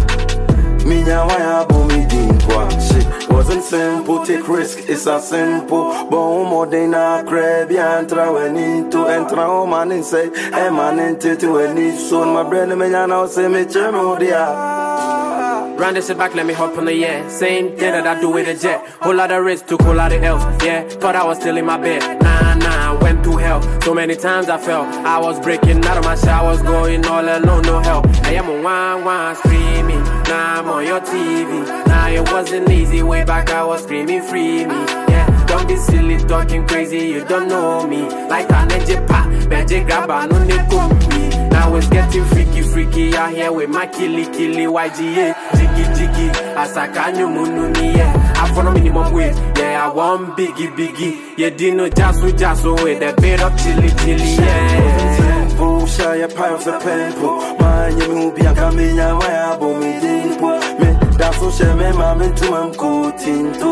Mina, my abo me dimple. Shit wasn't simple, take risk, it's a simple. But more than a crab, and throw into and throw man and say, hey man, and to any soon. My brother, me, now say me, Chemodia. Round this shit back, let me hop on the yeah. Same thing that I do with a jet. Whole lot of risk, took whole lot of else. Yeah, thought I was still in my bed. Nah, nah, went through hell. So many times I fell. I was breaking out of my shit, I was going all alone, no help. I am on one, one, screaming. Now I'm on your T V. Now it wasn't easy, way back I was screaming, free me. Yeah, don't be silly, talking crazy, you don't know me. Like an edge pop, better grab a no need me. Now it's getting freaky, freaky out here with my killy, killy, Y G A. Jiggy, jiggy, as I can you mununi, yeah. I follow minimum weight, yeah, I want biggie, biggie. Yeah, dino jasso, jasso, with a bit of chili, chili, yeah. Shy a piles of painful. My you be a camina, my abo me dimple. Me, that's so she me, mamma, to him coating to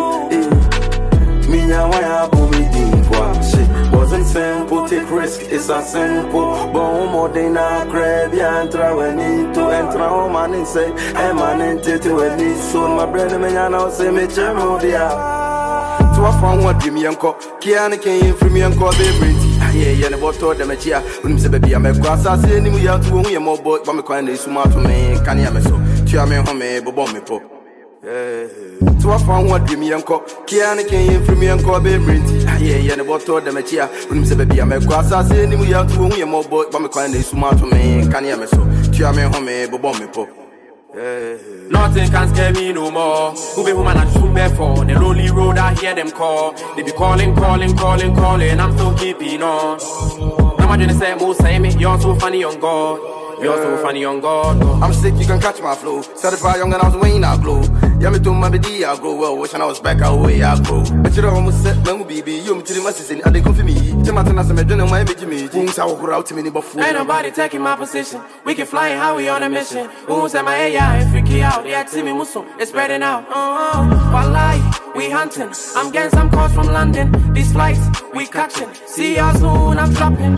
Mina, my abo me dimple. Shit wasn't simple, take risk, it's a simple. But more than a crab, and throw into and throw man and say, hey man, and to any soon. My brother, me, now say me, Chemodia. To a phone, what dream young cock, Kiana came from me and called baby. Yeah, yeah, the water, the magia, when you baby, I'm a grass, I see any out to me, more boy, but my kind is smart to me, can you have so? Tia me home, but bomb me pop. To a phone, what dream young cock, Kiana came from me and called baby. Yeah, yeah, the water, the magia, when you baby, I'm a grass, I see any out to me, more boy, but my kind is smart to me, can you have so? Tia me home, but bomb me pop. Nothing can scare me no more. Who be woman and soon before the lonely road I hear them call. They be calling, calling, calling, calling. I'm still keeping on. Now my dream say, "Mo say me, you're so funny on God. You're so funny on God." I'm sick, you can catch my flow. Certified young and I was weighing I glow. Yeah, me to my baby, I grow well. Wishing I was back away, I grow. But you know, I'm set, man, baby. You me to the masses and they come for me. Tomato, I'm doing my image. Me, things I walk out to me before. Ain't nobody taking my position. We can fly how we on a mission. Who's at my A I and freaky out? Yeah, see me muscle, it's spreading out. Oh, wallahi, we hunting. I'm getting some calls from London. These flights, we catching. See ya soon, I'm dropping.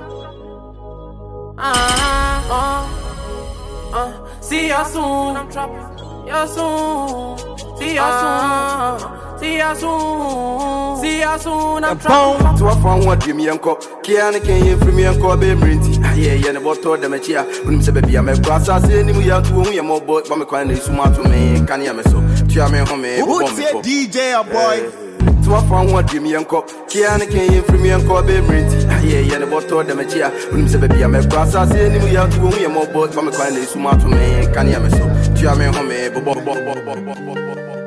Uh, uh, uh, see ya soon, I'm dropping. Ya soon, see ya soon, see ya soon, see ya soon, I'm dropping. To a phone, what dream young cock, Kiana came from me and called baby. Yeah, yeah, the water, the magia, when you say baby, I'm a grass, I see any out to me, more boy, but my kind is smart to me, can you have so? Tia me home, who's it, D J, a boy? To a phone, what dream young cock, Kiana came from me and called baby. Yeah, yeah, the water, the magia, when you say baby, I'm a grass, I see any out to me, more boy, but my kind is smart to me, can you have so? Tia me home, bo bo bo bo bo bo bo.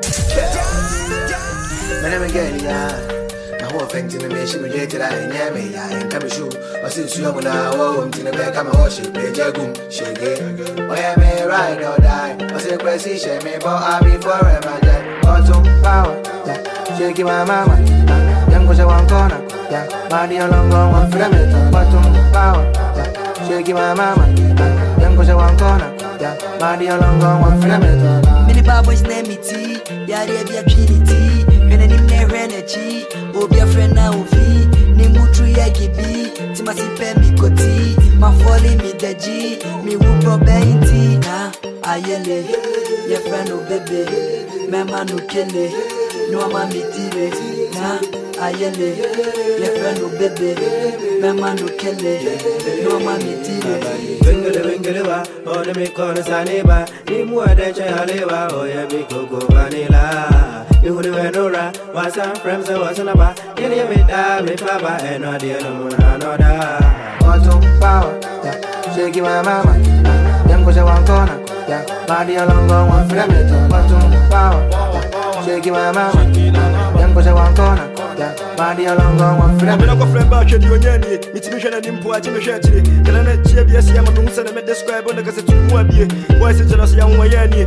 My name again, yeah. Now, who thinks in the mission, we get to that in Yammy, and come shoot. Or since you have now, I'm to the back, I'm a horse, play Jagum, shake it. Oh, yeah, may ride or die. Or say, Pressy, shake me, but I'll be forever. Bottom power, yeah. Shake my mama, young was a one corner, yeah. Body along one frame, bottom power, yeah. Shake my mama, young was a one corner, yeah. Body along one frame. Many baboys name it tea, yeah, they be a trinity. When any never energy, oh, be a friend now, V. Nimutu Yagibi, Timasi Pemi Koti, my falling gaji, me whoop baby, na ayele, your friend no baby, my man no kill it, no mammy tire, na ayele, your friend no baby, my man no kill it, no mammy tire. Wingle wingle wa, oh the me corner saniba, ni mua de chayalewa, oh yeah me coco vanilla. You would have no ra, was some friends that wasn't about, you near me die, me papa, and no dear no another. Bottom power, yeah, shake my mama, young was a one corner, yeah, body along one frame, bottom power, yeah, shake my mama, young was a one corner, yeah, body along one frame. I'm not going to back at you and Yanni, it's mission and import to Michelle. Can I let you be a Siam and send them a describe on the cassette to Mobi? Why is it just young Yanni?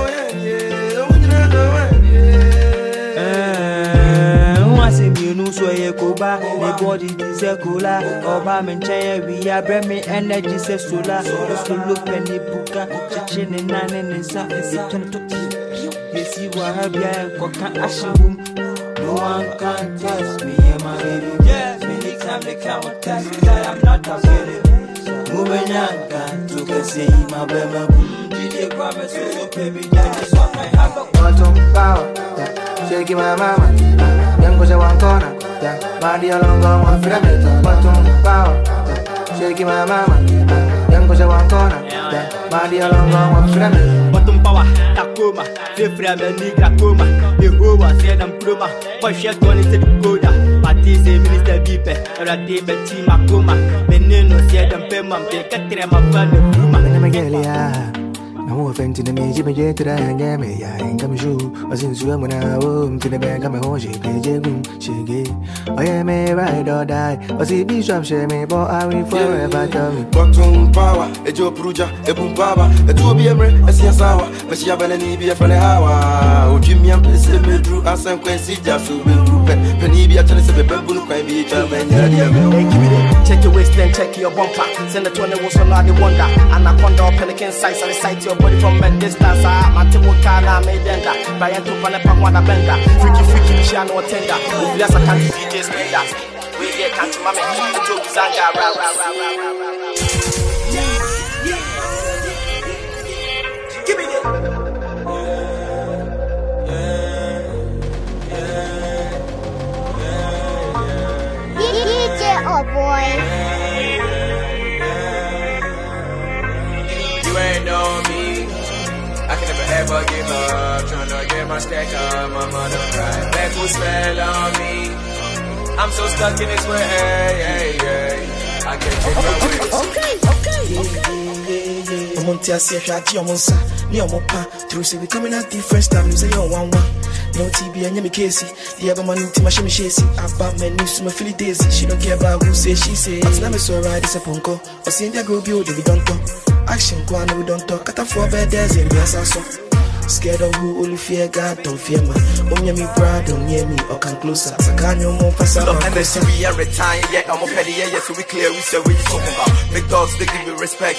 So ye koba, me body disekola. Oba menchaya we are bremi energy se sola. So look penny buka, chichin and nine and sa. Turn to you see what have ya koka ashibum. No one can test me, my baby. Yes, anytime they come and test me that I'm not a feeling. Moving on, to can see my baby. Did you promise so baby that is what I have a bottom power, shake my mama. Young was a one corner, yeah, body along one frame, bottom power, shake my mama. Young was a one corner, yeah, body along one frame. Bottom power, Takuma, Fifra, Nigra Kuma, the who was said and Pluma, for she had gone into the Buddha, Matisse, Minister Bipe, or a deep team Akuma, Menino said and Pemam, they cut them up from the Pluma. No offense to the me, Jimmy J to the game, I ain't come shoe. I since you am home to the bank, I'm a home, she play Jagum, she gay. I am a ride or die, or see Bishop, she may, but I will forever tell me. Bottom power, a Joe Pruja, a boom baba, a two B M, a Siasawa, but she have an Ebia for the hour. Jimmy and Piss, me drew us and Quincy, just to be Penibia, Tennessee, a baboon, can be a check your waist and check your bumper. Send the twenty was on the wonder. Anaconda, pelican size, and sight your body from a distance. I'm Timokana, made enter. Brian to Panapamwana Bender. Freaky, freaky, piano tender. With less I can't D Js made that. We get can't mammy. The joke is Zanga. Give me that. D J Oh Boy. You ain't know me. I can never ever give up. Tryna get my stack up. My mother right back will spell on me. I'm so stuck in this way. Hey, hey, hey. I can't take my ways. Okay, okay, okay. I'm on T S C, I'm on Sa, near Mopa. Through say we coming out different stuff. You say you're one one. No T V and Yemi Casey. The other man to my shimmy chasey. About my news to my Philly Daisy. She don't care about who say she say. But now me so right, it's a punko. Or see India go build we don't talk. Action go on, we don't talk. Cut a four bed there's in me so. Scared of who only fear God, don't fear man. On me proud, don't near me or come closer. So can you move for some? And then we are retired, yeah, I'm a petty, yeah, so we clear, we say what you talking about. Big dogs, they give me respect.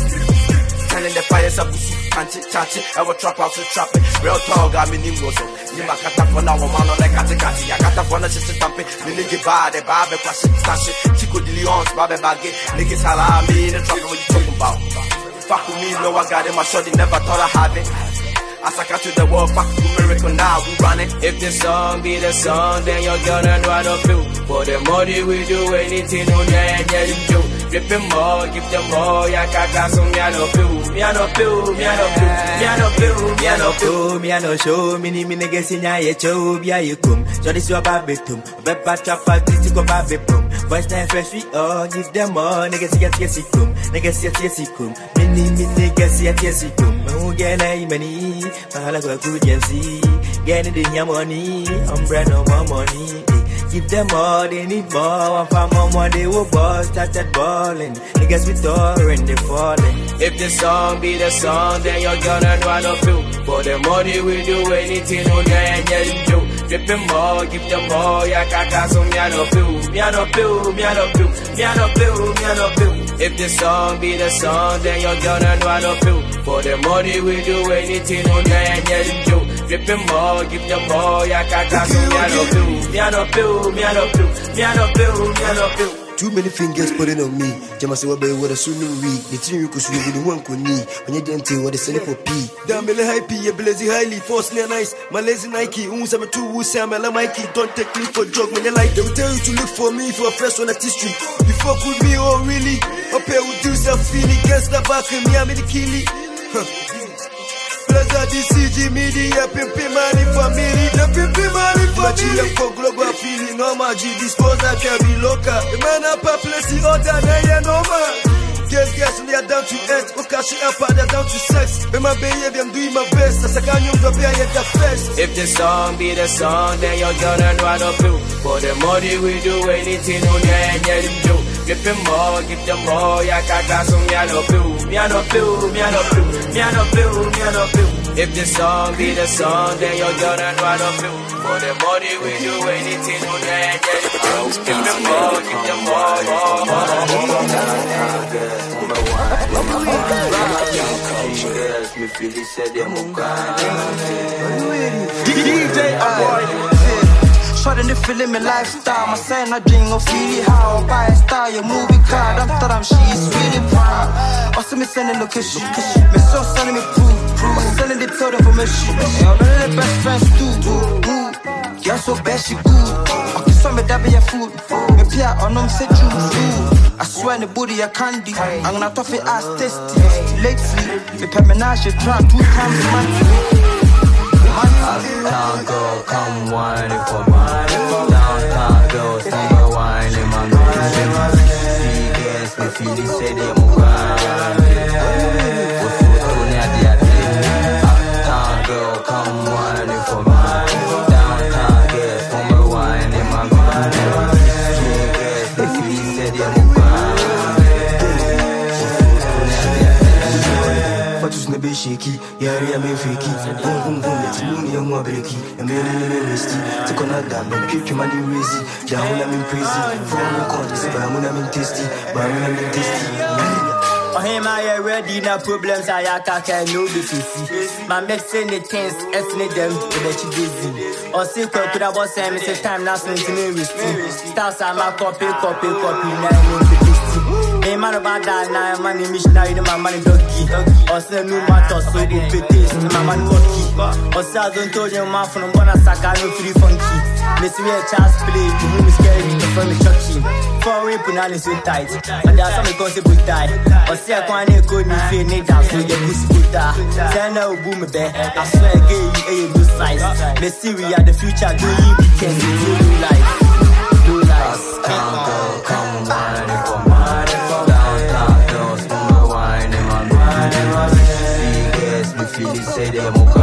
Turning the fires up, can't it, touch it. I will trap out to trap it. Real talk, I'm in Nimroso. You might cut for now, man, like Kati Kati. I got a phone, just to stamp it. The nigga bad, the barbe, crash it, stash it. Chico de Leon's, barbe baggy. Niggas holla me, the trouble, what you talking about? Fuck with me, no, I got it, my shorty never thought I had it. As I catch to the world, fuck to miracle, now we run it. If the song be the song, then you're gonna know how to feel. For the money we do anything on the end, yeah, you do. Flip them more, give them more, yeah, kaka, so me I no feel. Me I no feel, me I no feel, me I no feel, me I no feel. Me I no show, me ni me niggas in ya, yeah, show, be a you come. So this your baby tum, beba trapper, this you go baby boom. Voice time fresh, we all give them more, niggas yes, yes, he come, niggas yes, yes, he come. Me ni me niggas yes, yes, he come. Me who get any money. I like a good see. Getting the money, I'm brand no more money. Give them all, they need more. One for more money, they will ball, started balling. Niggas with door and they falling. If the song be the song, then you're gonna know how to feel. For the money we do anything on the end, yeah, you do. Flip them more, give them more, yeah, kaka, so me I no feel. Me I no feel, me I no feel, me I no feel, me I no feel. If the song be the song, then you're gonna know how to feel. For the money we do anything on the end, yeah, you do. Flip them more, give them more, yeah, kaka, so me I no feel. Me I no feel, me I no feel, me I no feel, me I no feel. too many fingers putting on me. Jamasi wabe with a sooner week. The team you could swing with the one could knee. When you didn't tell what the selling for P. Damn, really happy, you blazy highly, force near nice. My lazy Nike, who's I'm a two, who's I'm a Mikey. Don't take me for joke when you like. They will tell you to look for me for a fresh one at this street. You fuck with me, oh really? Up here with you, self feeling. Can't stop back in me, I'm in the killie. Plaza D C G media, pimpin' money family. The pimpin' money family. Machi for global feeling, no magic. Dispose I can be local. The man up a place, the other day, no man. Guess, guess, when they're down to earth. Okay, she up, they're down to sex. When my baby, I'm doing my best. As I can, you're gonna be at the first. If the song be the song, then you're gonna know how to feel. For the money, we do anything on the end, yeah, them do. Give them more, give them more. Yeah, kaka, so me, I no feel. Me, I no feel, me, I no feel. Me, I no feel, me, I no feel. If the song be the song, then you're gonna know how to feel. For the money, we do anything on the end, yeah, them do. Give them more, give them more, more, more. Me feel he said them D J boy. Shorting the feeling my lifestyle. My son I drink or feel it how. Buy a style, your movie card. After them she's really proud. Also me sending location. Me so sending me proof. I'm selling the total information. And all of the best friends too. You're so bad she good. I kiss on me that be a food. Me pia on them say true. I swear the booty a candy. I'm gonna tough it ass tasty. Lately, me pet menage a trap two times monthly. Uptown girl, come whining for me. Downtown girls, number wine in my mind. See girls, me feel they say they move Uptown girl, come whining for me. Downtown girls, number wine in my mind. See girls, me feel they say they move Fatus ne be shaky, yari I'm freaky. Boom boom boom, let's move me on my breaky. And me really me risky. Take on that damn, and keep your money crazy. Down when I'm in crazy. From the corner, say but when I'm in tasty, but when I'm in tasty. Oh, him I already no problems. I can't know the fizzy. My mixing the things, ethnic them, but you busy. Or see, could have was saying, it's time now, since me risky. Stars are my copy, copy, copy, now. Hey man about that now, money missionary, my money doggy. Or say no matter, so go pay taste, my man lucky. Or say I don't told you, man, from one sack, I no free funky. Miss me a chance play, the room is scary, the front is chucky. For we put on is so tight, and there's some concept die. Or say I can't go, me feel need that, so you pussy put that. Say now, boom, there. I swear, gay, you a blue size. Let's see, we are the future, do you weekend, do life. Do life. Come, come, wine for money. Downtown girls, number wine in my mind. See girls, me feel they say they move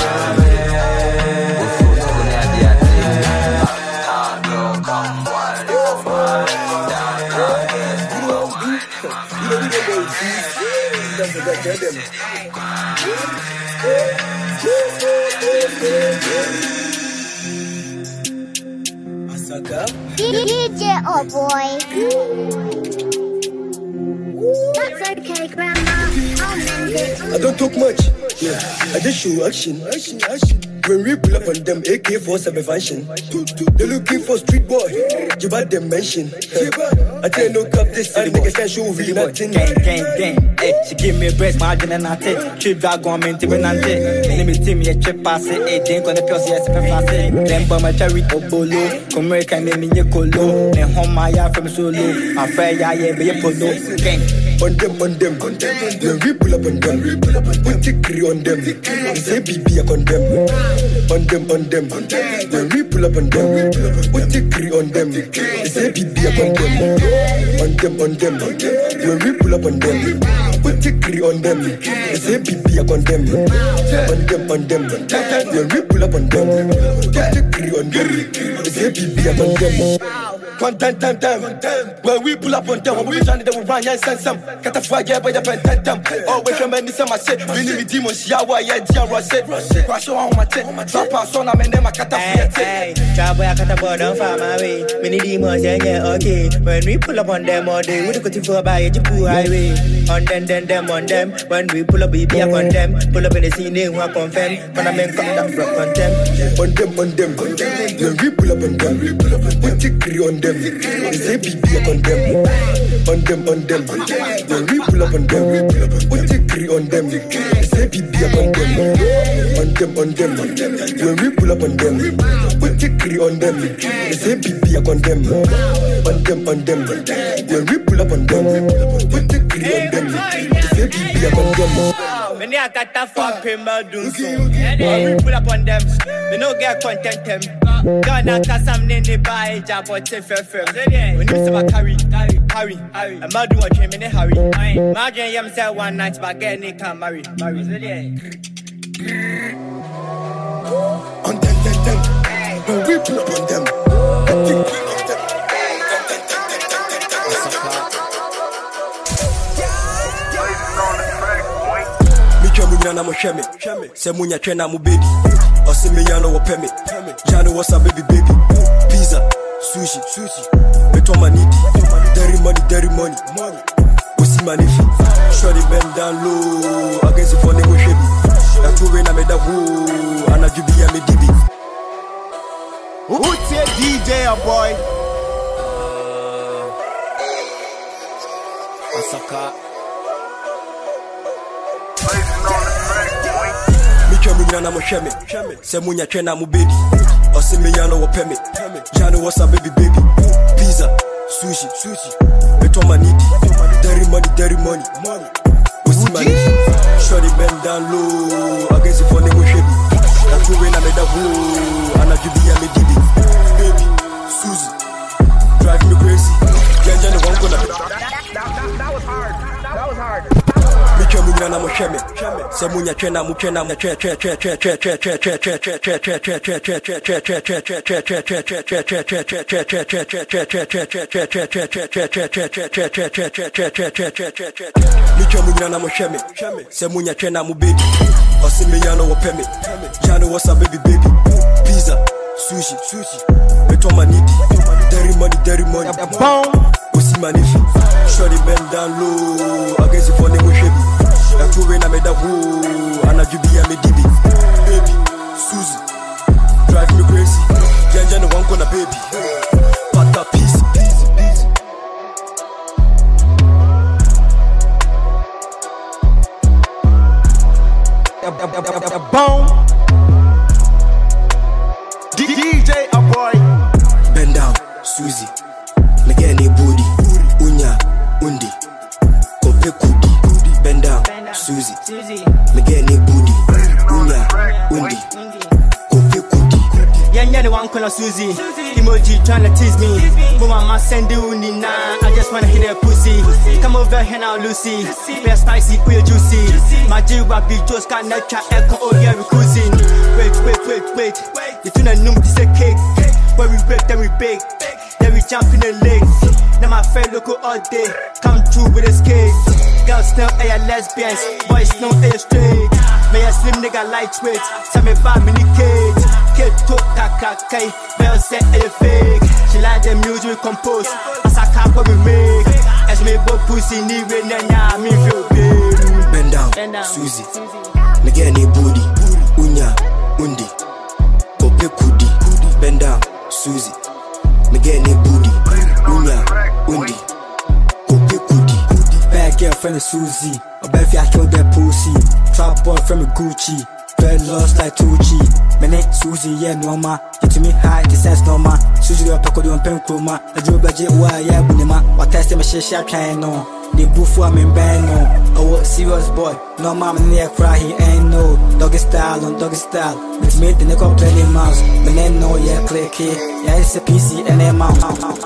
Uptown girl, come wine for money. Downtown girls, number wine in D J oh boy. That's okay, Grandma. I'll mend it. I don't talk much, yeah. I just show action, action, action. When we pull up on them, A K forty-seven function. They're looking for street boy, you bad them mention. I tell no cup this city, niggas can't show really nothing. Gang, gang, gang, hey, she give me a breast, margin and I take. Trip drag on me, tip and I take. Let me see me a trip pass it, hey, drink on the pills, yes, if I say. Then by my cherry or bolo, come here, can name me a colo. Then home my yard from solo. I'm fair, yeah, yeah, be a polo. Gang. On them, on them, on them. When we pull up on them, put tickry on them. Say B B I condemn. On them, on them, on them. When we pull up on them, put tickry on them. Say B B I condemn. On them, on them, on them. When we pull up on them, put tickry on them. Say B B I condemn. On them, on them, on them. When we pull up on them, put tickry on them. Say B B I condemn. One time, time, time. When we pull up on them, when we trying to do run, yeah, send some. Got a fire, yeah, but you pen them. Always remember this, I said. We need demons, yeah, why, yeah, yeah, I said. Crash on my tent. Drop our son, I'm in them, I got a fire. Hey, drop where I got a board on fire, my way. We need demons, yeah, yeah, okay. When we pull up on them all day, we go for by a Jipu highway. On them, them, them, on them. When we pull up, we be up on them. Pull up in the scene, they want confirm. When I'm in contact, rock on them. On them, on them, on them. When we pull up on them, put tickry on them. them. They say be on them. On them, on them. When we pull up on them, we take three on them. They say be on them. On them, on them. When we pull up on them, we take three on them. They say be on them. On them, on them. When we pull up on them, we take three on them. They say be on them. Many I got that for payment do so. When we pull up on them, they no get content them. Gonna cast some nene by job or take fair fair. When you say carry, carry, carry, carry. I'm not doing a in a hurry. Imagine you say one night but get Nick can marry, marry. On them, them, them. When we pull up on them, we take three on them. Munyana mo sheme, se munya chena mu baby. Ose me yano wo peme. Jano was a baby baby. Pizza, sushi, sushi. Beto manidi, dairy money, dairy money, money. Osi manifi, shorty bend down low. Against the phone go shebi. Na two na me da woo, ana jubi ya me dibi. Who's your D J, a boy? Asaka. Munyana mo sheme, se munya chena mu baby. Ose me yano wo peme. Jano was a baby baby. Pizza, sushi, sushi. Beto manidi, dairy money, dairy money, money. Osi manifi, shorty bend down low. Against the phone go shebi. Na two na me da woo, ana jubi ya me dibi. Baby, Susie, drive me crazy. Ganja no one gonna. That was hard. That was hard. Munyana mo sheme, se munya chena mu chena mu che che che che che che che che che che che che che che che Shorty bend down low, against the phone go shebi. Na two na me da woo, ana jubi ya me dibi. Baby, Susie, drive me crazy. Janja no one gonna baby. Pata peace, peace, peace. Boom. D J a boy. Bend down, Susie. Me get any booty. Unya, undi. Kope kudi. Bend down, Susie. Me get any booty. Unya, undi. Kope kudi. Yeah, yeah, the one called Susie. Emoji tryna tease me. But mama send you undi nah. I just wanna hit that pussy. Come over here now, Lucy. We're spicy, we're juicy. My G-Wap be just got nature. Echo, oh yeah, we cruising. Wait, wait, wait, wait. You tuna noom, this a cake. When we break, then we bake. Then we jump in the lake. Now my friend look all day. Come through with a skate. Girls know they are lesbians. Boys know they are straight. May a slim nigga lightweight. Some me buy mini cage. Kid talk kakakai. Bell say they fake. She like the music we compose. As I can't what we make. As me bo pussy ni we nanya me feel big. Bend down, Susie. Me get any booty. Unya, undi. Kope kudi. Bend down, Susie. Me get any booty. Unya, undi. Kope kudi. Bad girlfriend is Susie. A bad I killed that pussy. Trap boy from Gucci. Dread lost like Tucci. My name Susie, yeah, no ma. You to me high, the sense no ma. Susie, you're packed on pen chroma. I drew budget, why, yeah, bunima. What test him a shit, I can't know. The boof I'm in band, no. I was serious boy. No mama near cry, he ain't no. Doggy style on doggy style. It's made the neck up plenty mouse. My name no, yeah, click here. Yeah, it's a P C and a mouse.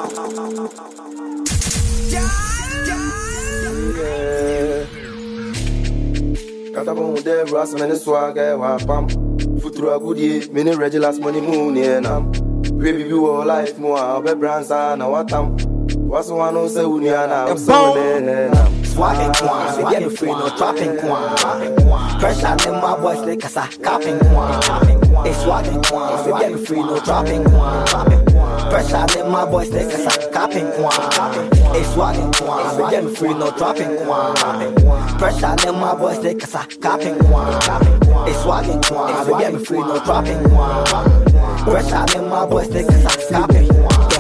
Katabon de brass many swag wa pam. Futura goodie, many regulars money moon yeah nam. Baby you all life more be bransa na watam. What's one who say unyana so there nam. Swagging quan, we get free no trapping quan. Pressure in my boys like kasa capping quan. They swagging quan, we get free no trapping quan. Pressure in my boys like kasa capping quan. They swagging quan, we get free no trapping quan. Pressure in my boys like kasa capping quan. They swagging quan, we get free no trapping quan. Pressure in my boys like kasa capping quan.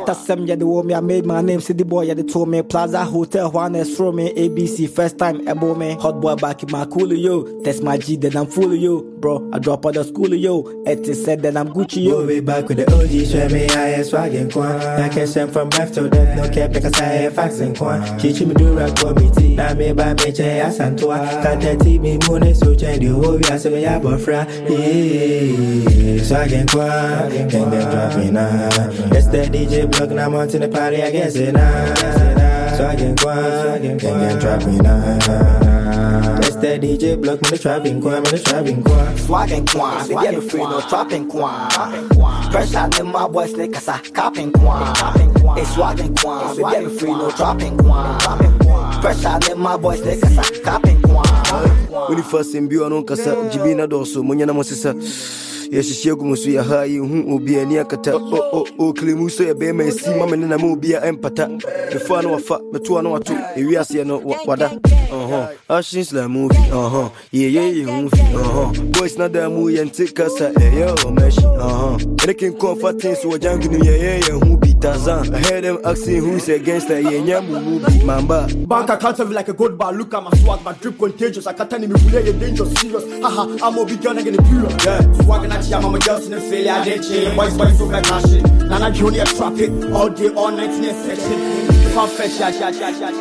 Better Sam, yeah, the woman I made my name, City Boy, yeah, they told me. Plaza Hotel, one S from me, A B C, first time, ebo me. Hot boy back in my cooler, yo. Test my G, then I'm full of yo. Bro, I drop out of school, yo. Et said, then I'm Gucci, yo. Way back with the O G, show me I am swagging quan. I can send from left to death, no cap because I have faxing quan. Teach me do rock committee. Now me by me, Jay, I sent to her. Can't tell me money, so change the whole year, so me, I bought fra. Swagging quan, can't get dropping now. It's the D J block, and I'm on to the party, I guess it now. Swagging quan, can't get dropping now. It's the D J block, me the trapping quan, me the trapping quan. Swagging quan, we get free, no trapping quan. Fresh out in my boys, they cause I capping quan. It's swagging quan, we get free, no trapping quan. Fresh out in my boys, they cause I capping quan. When you first in Bio, no Casa, Jibina Dosso, Munyana Mosisa. Yes, she go to a high who will be a near Kata. Oh, oh, oh, Klimuso, a baby, see Mamma and a movie, empata. The fun of fat, the two and two. If we are seeing no what uh huh. Ashins la movie, uh huh. Yeah, yeah, yeah, movie, uh huh. Boys not that movie and take us a yo, mesh, uh huh. And they can comfort things to a jungle, yeah, yeah, yeah, who be Tarzan. I heard them asking who's against the yeah, movie, Mamba. Bank account of like a gold bar, look at my swag, my drip contagious. I can't tell me play a dangerous, serious. Haha, I'm a big gun again, period. Yeah, swag and I'm a girl in the failure, I did change. Boys, boys, so like that shit. Nana Junior traffic, all day, all night in a section. If I'm fresh, yeah, yeah, yeah, yeah,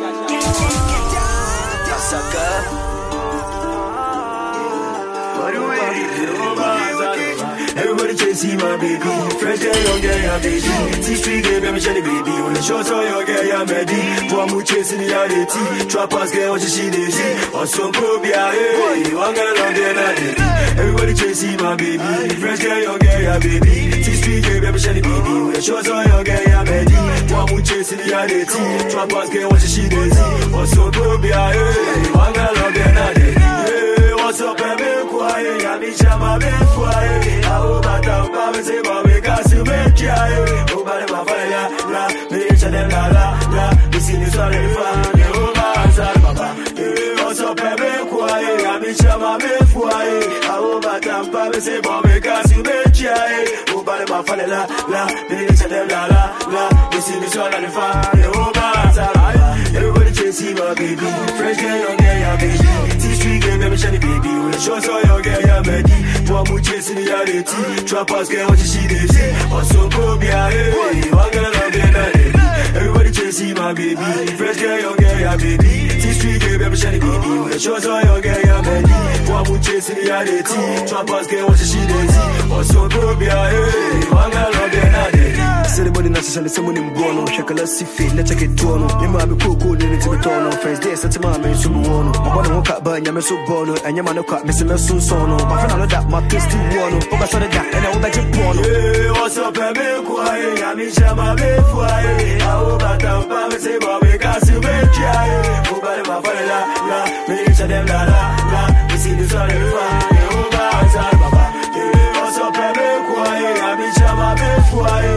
yeah. Everybody chasing my baby, fresh girl, young girl, yeah, baby. T-Street game, I'm shiny baby. When the shots are your girl, yeah, ready. One more chasing the reality. Trappers girl, what you see, they see. On some phobia, hey, one girl, young girl, yeah, baby. Everybody chasing my baby, fresh girl, young girl, yeah, baby. T-Street game, I'm shiny baby. When the shots are your girl, yeah, ready. One more chasing the reality. Trappers girl, what you see, they see. On some phobia, hey, one girl, young girl, yeah, baby. What's up, baby? Quiet, I'm in Chama, baby, quiet. I hope I don't come and say, Bobby, cause you make it. Nobody, my fire, la, me, them, la, la, la. We see this all in fun, the whole man's all, papa. What's up, baby? Quiet, I'm in Chama, baby, quiet. I hope I don't come and say, Bobby, cause you make it. Nobody, my fire, la, la. Me, them, la, la, la. We see this all in fun, the whole man's all, papa. Everybody chasing my baby, fresh girl, young girl, yeah, baby. T-Street game, baby, shiny baby. When the shots are your girl, yeah, baby. One more chasing the reality. Trappers girl, what you see, they see. On some phobia, hey, one girl, love them, baby. Everybody chasing my baby, fresh girl, young girl, yeah, baby. T-Street game, baby, shiny baby. When the shots are your girl, yeah, baby. One more chasing the reality. Trappers girl, what you see, they see. On some phobia, hey, one girl, love them, baby. Everybody necessarily someone in Bono, Shakala Sifi, let's take it to no. You might be cool, cool, didn't be torn on friends. There's a time in Subuono. I want to walk up by Yamaso Bono, and Yamano cut, Mister Messun Sono. My friend, I that my kiss to one. Focus on the gap, and I will bet you porno. Hey, what's up, baby? Quiet, I'm in Shama, baby, quiet. I hope I don't buy me, say, Bobby, cause you make it. Who got my father, la, la, me, them, la, la, la. We see this all in the fire, who buys our papa. What's up, baby? Quiet, I'm in Shama, baby, quiet.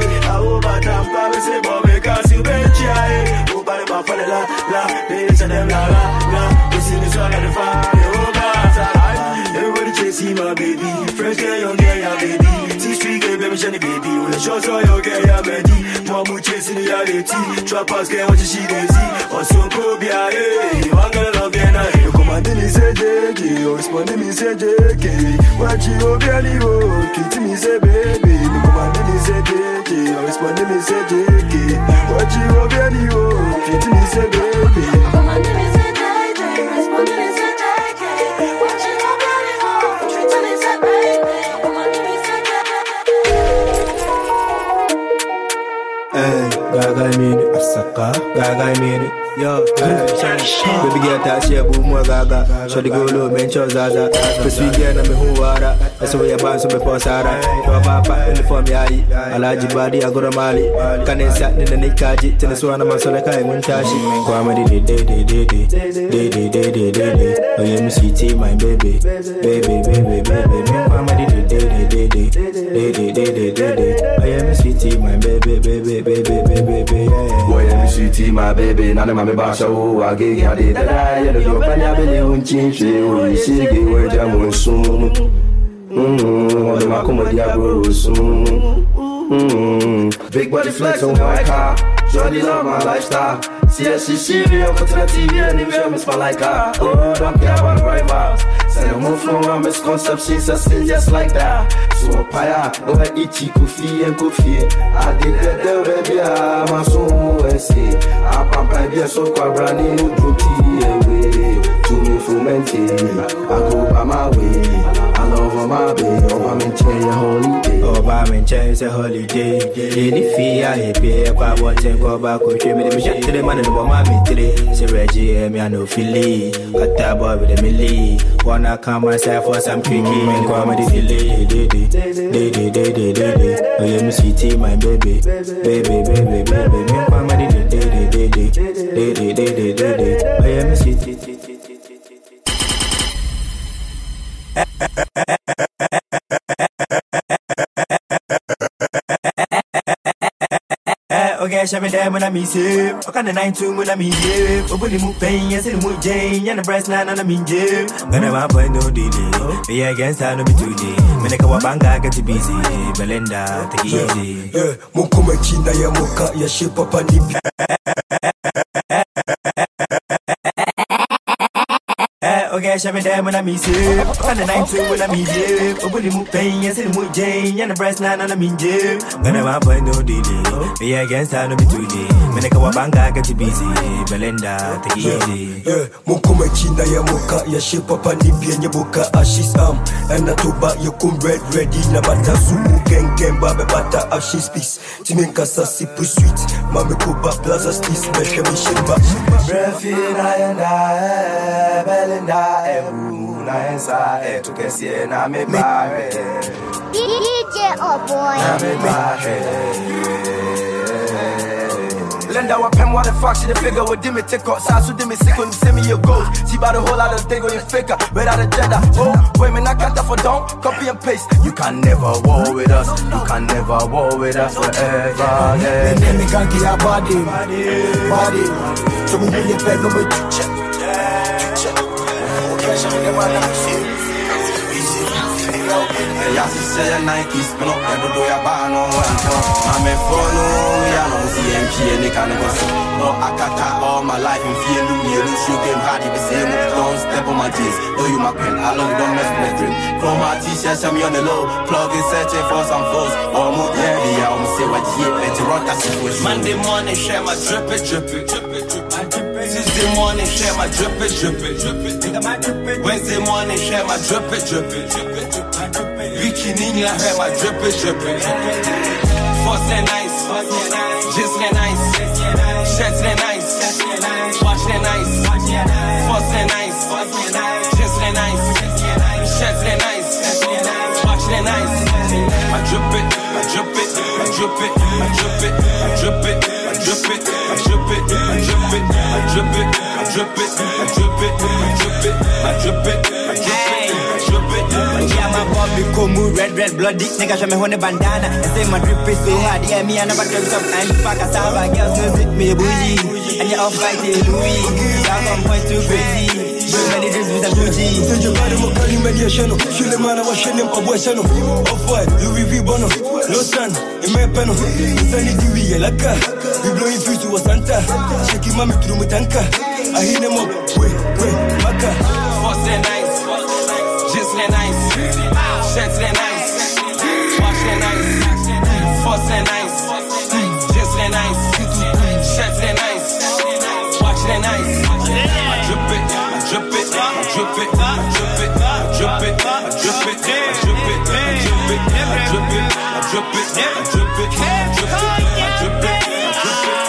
Say, Bobby, cause you make it. Who body my father, la, la. They tell them, la, la, la. We see this one at the fire, oh, my. Everybody chasing my baby. Fresh girl, young girl, yeah, baby. T-Street girl, baby, shiny baby. When the shots are your girl, yeah, ready. One more chasing the reality. Trappers girl, what you see, they see. On some phobia, hey. One girl, love you, and I. You come and me, say, J K. You respond to me, say, J K. Watch you, girl, you. Kiss me, say, baby. You come and me, say, J K. You respond to me, say, J K. Watch you, girl, you. Kiss me, say, baby. Come and me, say, J K. Respond to me, say, J K. Watch you, girl, you. Treat me, say, baby. Come and me, say, J K. Hey, Gaga, I mean it. Asaka, Gaga, I mean it. Yo, baby girl, touch your boom, Gaga. Show the go low, man, show Zaza. Cause we get on me who are that. That's why you're bound to be for Sarah. Your papa in the form, Yai. I like your body, I go to Mali. Can I sat in the Nikaji? Tell us one of my son, like I won't touch it. Kwama did it, day, day, day, day, day, day, day, day, day, day. Oh, yeah, me sweetie, my baby. Baby, baby, baby. Kwama did it, day, day, day, day, day, day, day, day, day. Oh, yeah, me sweetie, my baby, baby, baby, baby, baby. Boy, yeah, me sweetie, my baby. None of my me basha o age ya de da ya de yo panya bele unchi che o isi ge weja monsun mm o de makomo dia goro sun Mm-hmm. Big body flex on my car. Shorty love my lifestyle. See her, she see me, I go to the T V and even miss my like her. Oh, don't care about the right vibes. Send them move from my misconceptions, I sing just like that. So, Paya, no, I eat you, Kofi and Kofi. I did that, the baby, I'm a so, I say. I pump my beer, so quite branding, no duty away. To me, for I go by my way. I love my baby, oh, I'm in chair, holiday. Oh, I'm in chair, it's a holiday. Any fear, I pay, I want to go back, go to me, to the man in the woman, today. Say, Reggie, me, I know Philly. Got that boy with a millie. Wanna come myself for some tricky, and come with the delay, day, day, day, day, day, day. Oh, you see, T, my baby, baby, baby, baby, me, come with the day, day, day, day, day, day, day, day, day. Oh, you see, T, T, T, T, T. Okay, show me them when I miss you. I can't nine two when I meet you. Open the move pain, yes, the move Jane, and the breast line and I mean you. Gonna my point no delay. Be against I know me today. When I go a bank, I get too busy. Belinda, take it easy. Yeah, Mokoma China, ya Moka, ya shape up and nip. Okay, show me them when I miss you. And the nine two when I meet you. Open the move pain, yes, the move Jane, and the breast line and I mean you. Gonna my point no delay. Be against I know me today. When I go a bank, I get too busy. Belinda, take it easy. Yeah, Mokoma China, ya Moka, ya shape up and nip, and ya Boka, Ashis arm. And I toba, you come red, ready, Nabata, Sumu, Gang, Gang, Babe, Bata, Ashis piece. Timenka, Sassi, Sweet. Mame Koba, Plaza, Stis, Meshka, Mishimba. Breathing, I and I, Belinda. Na ensa e tu que si na me bare D J oh boy na me bare Lenda wa pem what the fuck she the figure with dimmy take up sa so dimmy sick when you send me your goals. See by the whole lot of thing on your figure without a agenda. Oh, wait me not cut that for don't copy and paste. You can never war with us. You can never war with us forever. And then me can't get our body, body. So we really beg no way to check. Ya si se ya Nikes, pero no do ya ba no anto. I'm a phone, ya no see M P and they can't go. No akata all my life in fear, you me lose you game hard the same. Don't step on my teeth, do you my pen? I love don't mess with dream. From my t-shirt, show me on the low, plug in searching for some foes. Or more heavy, I almost say what you let you run that situation. Monday morning, share my drip it, drip it, drip it, drip it. Tuesday morning, share my drip it, drip it, drip it. Wednesday morning, share my drip it, drip it, drip it, drip it. Bikini, I have my drip it, drip it. Force and nice, just and nice, shirts and nice, wash and nice, force and nice, just and nice, shirts and nice, wash and nice. I drip it, I drip it, I drip it, I drip it, I drip it, I drip it, I drip it, I drip it, I drip it, I drip it, I drip it, I drip it, I drip it, I drip it. Yeah, my body come red, red, bloody. Nigga, show me on the bandana. I say my drip is so hard. Yeah, me, I never drink some and fuck a samba. Girls know it, me a bougie. And you're off by the Louis. I'm on point too crazy. So many days with a bougie. Send your body, my carry mediation. Shoot the man, I was showing him a boy, channel. Off white, Louis V. Bono. No sun, in my panel. Sunny T V, like a. We blowing through to a Santa. Shaking mommy through my tanker. I hit them up. Wait, wait, Maka. Force and nice. Just and nice, shirts and nice, wash and nice, force and nice, just and nice, shirts and nice, wash and nice. I drip it, I drip it, I drip it, I drip it, I drip it, I drip it, I drip it, I drip it, I drip it, I drip it, I drip it, I drip it, I drip it, I drip it,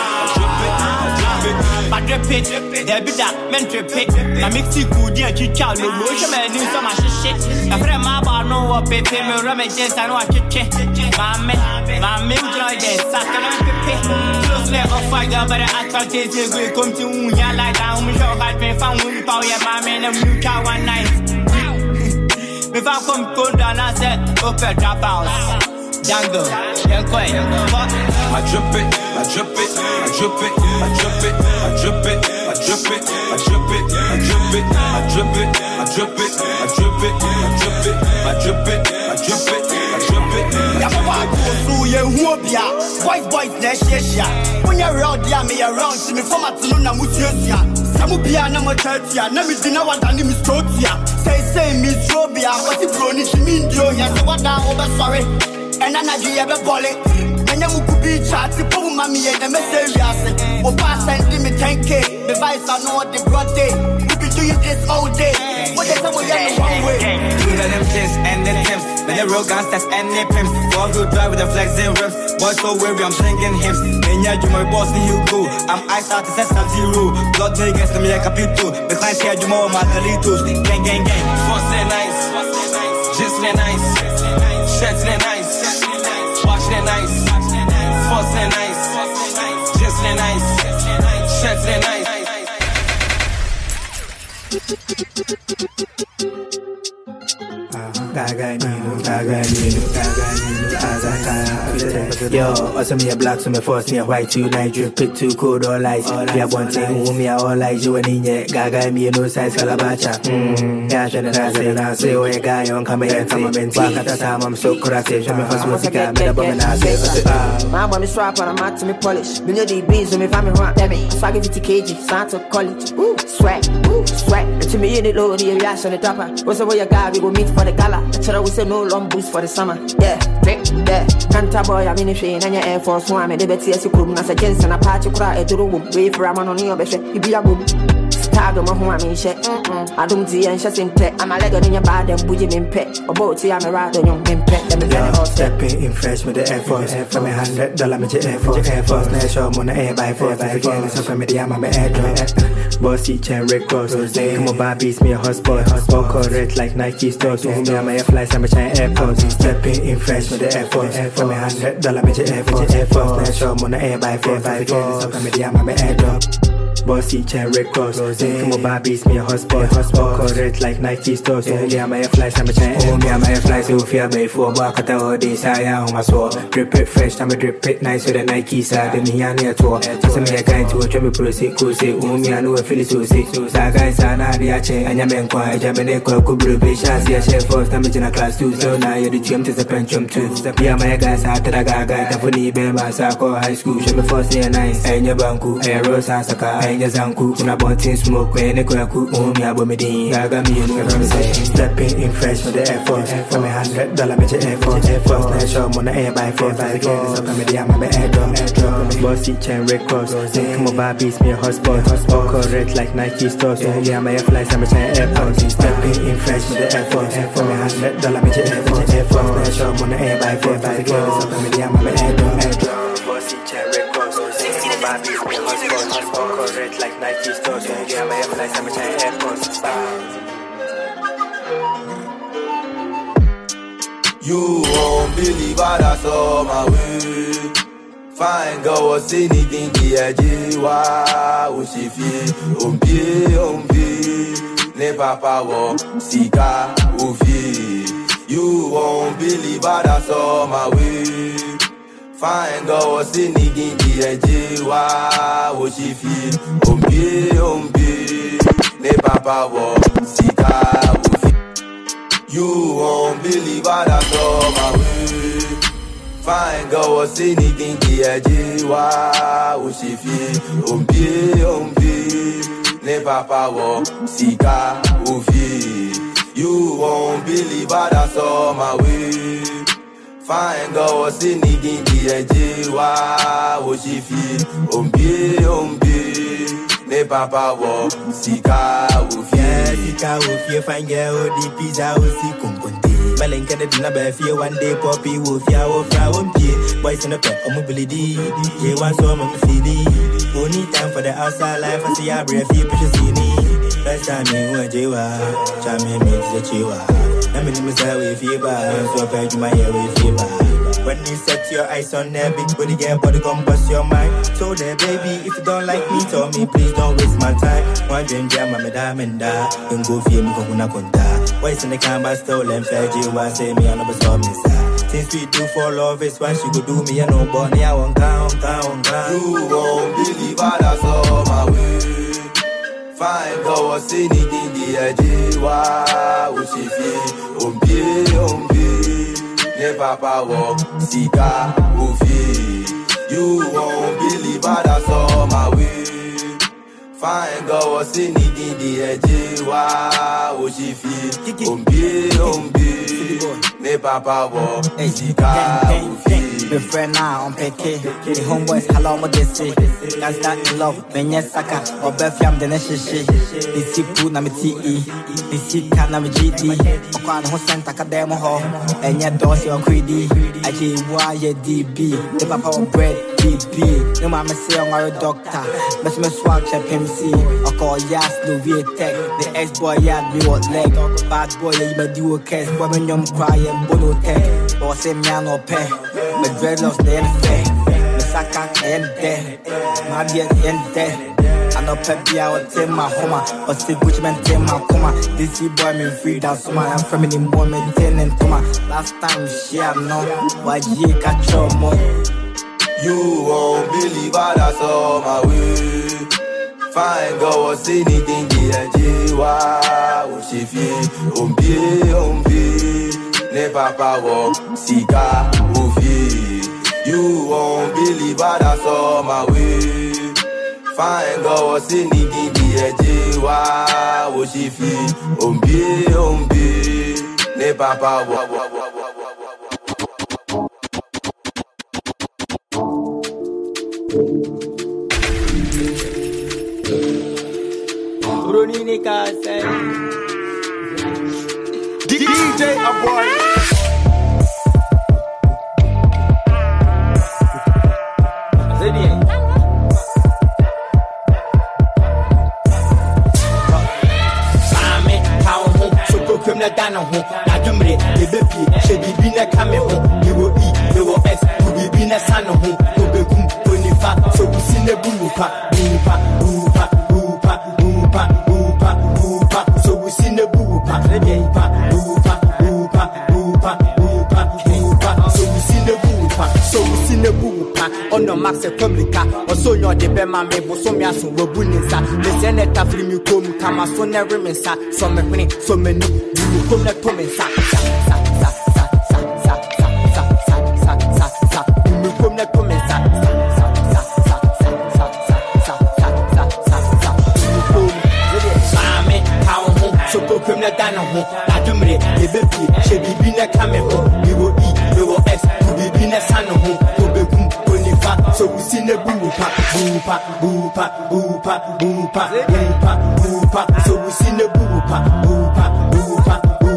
I drip it, there be that, men trip it. I mix it good, yeah, you chow, no motion, man, do so much shit. I pray my bar, no, what pay me, rummage, yes, I know what you check. My man, my man, joy, yes, I can't pay. Close let off fire, but I can't take it, we come to ya like down, we show I've been found with power, my man, and you chow one night. If I come cold down, I said, open drop house. Jungle, young quite. I drip it, I drip it, I drip it, I drip it, I drip it, I drip it, I drip it, I drip it, I drip it, I drip it, I drip it, I drip it, I drip it, I drip it, I drip it. Yeah, papa, go through your whoop. Mistrobia, boys, boys, Nessia. When you're around, dear, me around, see me from a Tuluna Musia. Samupia, no more church, no, me dinner, what I name is Trotia. Say, say, Mistrobia, what you blow, it mean, Joe, yes, what I'm over sorry. And I know you ever ball it. And you could be chatty, poor mammy, and the message. Or pass and me ten K. The vice I know the broad day. We be doing this all day. What is someone getting one way? Two of them tips and the tips. Then the real gangsters and the pimps. Four good drive with the flexing rips. Boys so weary, I'm singing hips. Then yeah, you my boss, and you go. I'm ice out to set some zero. Blood niggas to me like a pito. The client here, you more my delitos. Gang, gang, gang. Force it nice. Just it nice. Sheds it nice. Watch it nice. Force it nice. Just it nice. Sheds it nice. Gaga Nino, Gaga Nino, Gaga Nino, Azaka. Yo, also me a black, so me force me a white, two night drip, pick two cold or lights. We have one thing, who me a all like you and in Gaga me no size calabacha. Hmm, yeah, shouldn't I say, and I say, oh, a guy on come here, come up and back at the time, I'm so corrective. Show me first music, I'm a woman, I say, my body strap on a mat to me polish. Million D B's with me family run, damn it. Swag fifty kilograms, Santa college. Ooh, swag, ooh, swag. And to me, in the low, the reaction on the topper. What's the way you got, we go meet for the gala. The children we say no long boots for the summer. Yeah, drip, yeah. Canta boy, I'm in the train and your Air Force One. And the betty as you could, as a gents and a party cry at the room. Wait for a man on your bed, you be a boom. Tag my home, I mean, shit. I don't see and shut in pet. I'm a leg in your bad and bougie in pet. Or both, I'm a ride on your pet. Let me get it all stepping in fresh with the Air Force. From a hundred dollar, with your Air Force. Air Force, natural, on the air by force. By again, so from the I'm a air drop. Bossy chain, Rick Ross. Come on, Barbie's me a hotspot. Hotspot correct like Nike stores. To whom I'm a flight, I'm a chain airport. Stepping in fresh with the Air Force. From a hundred dollar, with your Air Force. Air Force, natural, on the air by force. By again, so from the I'm a air drop. Bossy chain, Rick Ross. Come on, Barbie's me a hotspot. Hotspot correct like Nike stores. To whom I'm a flight, I'm a chain airport. I'm a flight, so fear by four. Back at all this, I am on my sword. Drip it fresh, I'm a drip it nice with the Nike side. Then me and near tour. So me a guy to a trim proceed, cool say, oh, me I know a Philly so sick. So guys are not the chain, and your men quiet. Jamaica could be patient. See a chef first, I'm in a class two. So now you're the gym to the pension too. Yeah, my guys are to the gaga. The funny baby, my soccer high school. Show me first year nice. And your banku, and your Rosa Saka, and your Zanku. When I bought in smoke, when I could, oh, me, I bought me the gaga me, and I'm saying, stepping in fresh with the Air Force. From a hundred dollar, with your Air Force. Air Force, natural, on the air by force. By again, so come with the I'm a air drop. Bossy chain, Rick Ross. Come on, Barbie's me a hotspot. Hotspot correct like Nike stores. So yeah, my flights, I'm a chain airport. Stepping in fresh with the Air Force. From a hundred dollar, with your Air Force. Air Force, natural, on the air by force. By again, so come with the I'm a air drop. Bossy chain, Rick Ross. Come on, Barbie's me a hotspot. Hotspot correct like Nike stores. So yeah, my flights, I'm a chain airport. You won't believe what I saw my way. Fine girl was anything the edge. Wow, she feel umbi umbi. Ne papa wo sika ufi. You won't believe what I saw my way. Fine girl was anything the edge. Wow, she feel umbi umbi. Ne papa wo sika ufi. You won't believe what I saw my way. Fine girl was anything the edge. Wow, she feel umbi umbi. Ne papa wo sika ufi. You won't believe what I saw my way. Fine girl was anything the edge. Wow, she feel umbi umbi. Ne papa wo sika ufi. Sika ufi, fine girl, the pizza usi kumpunti. Malenka de dina befi one day poppy wolf ya wo fra one pie. Boys in the pet, I'm mobility. Ye want some of the feedy. Only time for the outside life, I see a brave few pictures in me. First time in one jewa, chame me to the chiwa. I'm in the missile with fever, so I pay you my hair with fever. When you set your eyes on that big body, get body come bust your mind. So there, baby, if you don't like me, tell me, please don't waste my time. One dream jam, I'm a diamond, don't go fear me, go na konta. Boys in the camera stolen, fair G, why say me, I never saw me, sir. Since we do for love, it's why she go do me, and no bunny, I won't count, count, count. You won't believe what I saw my way. Fine girl was anything the edge. Wow, she feel umbi umbi. Ne papa wo sika ufi. You won't believe what I saw my way. Fine girl was in the edge. Wow, she feel. Ombi, ombi. Ne papa wo. Zika. My friend now on peke. The homeboys hello mo desi. That's that love. Menye saka. Or befiam the neshishi. The sipu na mi T E. The sika na mi G D. Okwa no senta kademo ho. Enye dosi on greedy. Aji wa ye D B. The papa of bread. D B. No mama say I'm a doctor. But me swag check M C. I call Yas no V Tech. The ex boy had me what leg. Bad boy you ma do a case. Boy when you cry and bono tech. Boy say me no pay. My dreadlocks they ain't fair. My saka they ain't there. My beard they ain't there. I know peppy I will take my home. But still Gucci man take my coma. This boy me free down so I'm feminine boy maintaining to my last time she I know. Why you catch your more? You won't believe what I saw my way. Fine girl was anything the edge. Wow, she feel. Ombi, ombi. Ne papa wo. Sika, ufi. You won't believe what I saw my way. Fine girl was anything the edge. Wow, she feel. Ombi, ombi. Ne papa wo. D J Aboy. Na dana ho na dwumre e bepi she bibi na kame ho e wo e e wo s ku bibi na sano ho ko begum onifa so kusi na buupa buupa buupa buupa buupa buupa buupa so kusi na buupa buupa buupa buupa buupa buupa buupa so kusi na buupa so kusi na buupa ono max e publica o so nyo de be ma me bo so me aso wo buninsa the senator free me kom kama so na remensa so me kwini so me ni come let come in sa sa sa sa sa sa sa sa sa sa sa me come let come in sa sa sa sa sa sa sa sa sa sa come sa me how ho so come let down ho na dumre e bepi she bibi na kame ho we will eat we will s to bibi na sano ho to begum onifa so we see na buupa buupa buupa buupa buupa buupa buupa so we see na buupa buupa buupa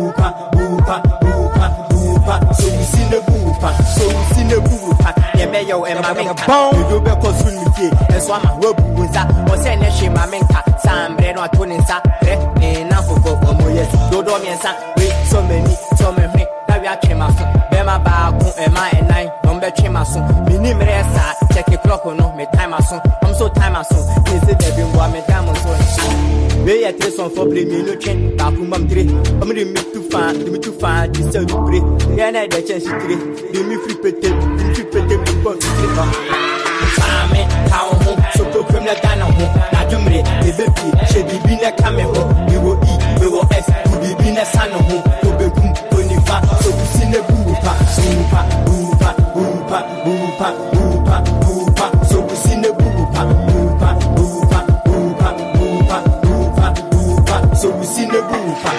so we see the boopa, so we see the boopa. Yeah, me yo and my menka. You do be cause we meet and so I'm a rope with that. Or send a shame my menka. Sam bread or tuning sa. Eh, now for go for more years. Do do me and sa. Wait, so many, so many. Now we are came out. Bema ba go and my and nine. Don't be came out soon. Minim resa. Check a clock or no, me time out soon. I'm so time out soon. Is it every one me time out soon? We are three son for bring me no chain. Bakumam three. I'm ready me to find, me to find. This is the break. Yeah, I the chance to three. Do me free pete, do free pete, do go three. Same, how ho, so to come na dana ho. Na dumre, the baby, she bibi na kame ho. We will eat, we will s, to bibi na sano ho. To begum, onifa, so we see na buupa, buupa, buupa, buupa, buupa, buupa, buupa. So we see na buupa, buupa, buupa, buupa, buupa, buupa, buupa. So we see na buupa.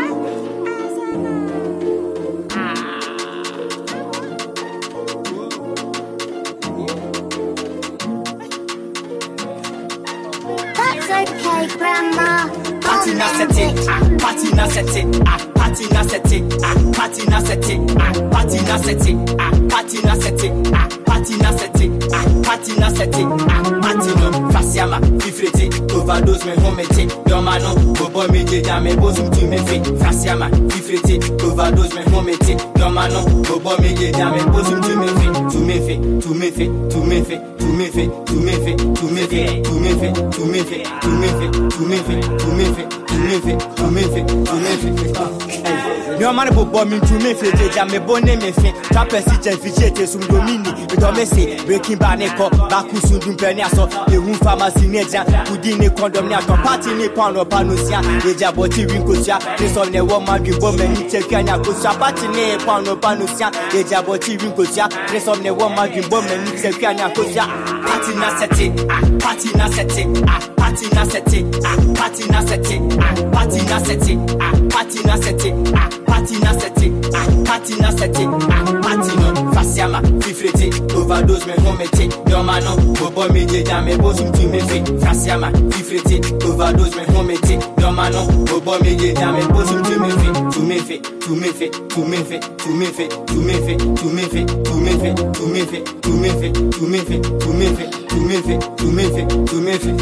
Grandma, party na set it, ah, party na set it, ah, party na set it, ah, party na set it, ah, party na set it, ah, party na set it, ah, party na set it, ah, party na set it, ah, party no, fasiama, fifrete, overdose me homete, your mano, go boy me je jam me bozum to me fit, fasiama, fifrete, overdose me homete, your mano, go boy me je jam me bozum to me fit, to me fit, to me fit, to me fit, to me fit, to me fit, to me fit, to me fit, to me fit, to me fit, to me fit, to me fit, to me fit, to me fit, to me fit, to me fit. No man bo bo me to me fe jam me bo ne me fe. Trapper si jen fi jete sum domini. We do me say breaking bad ne ko baku sun dum pe ne aso. E hu pharmacy ne jan kudi ne condom ne ato party ne pan no panosia. E ja boti win ko sia. This on ne woman bi bo me ni check anya ko sia party ne pan no panosia. E ja boti win ko sia. This on ne woman bi bo me ni check anya ko sia. Party na set it, party na set it, party na set it, party na set it, party na set it, party na set it, party na set it, party na set it, party no fasiama fifrete overdose me homete your man no bobo me je jam me bosum to me fe fasiama fifrete overdose me homete your man no bobo me je jam me bosum to me fe to me fe to me fe to me fe to me fe to me fe to me fe to me fe to me fe to me fe to me fe to me fe to me fe to me fe to me fe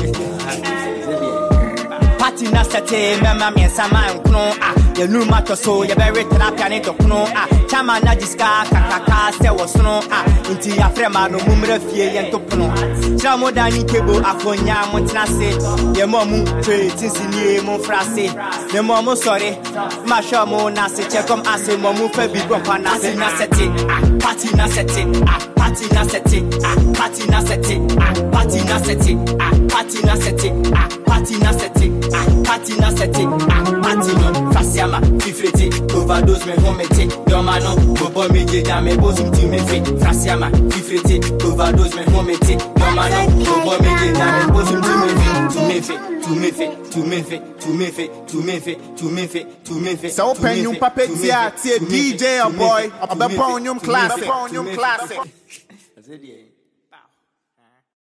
party na sete mama me sama nkno ah ye nu mato so ye be therapy ne dokno ah chama na diska kakaka se wo sono ah inti ya frema no mumra fie ye ntopno chira mo dani kebo akonya mo tinase ye mo mu twe tinsini mo frase ne mo mo sorry ma sha mo na se chekom ase mo mu fa bi gon pa na se na sete ah party na sete ah party na sete ah party na sete ah party na sete ah party na sete ah party na sete ah party na sete ah party no fasiama fifrete overdose me homete your man no bobo me je jam me bosum to me fe fasiama fifrete overdose me homete your man no bobo me je jam me bosum to me fe to me fe to me fe to me fe to me fe to me fe to me fe to me fe so open you papetia tie D J Boy abepon you classic abepon you classic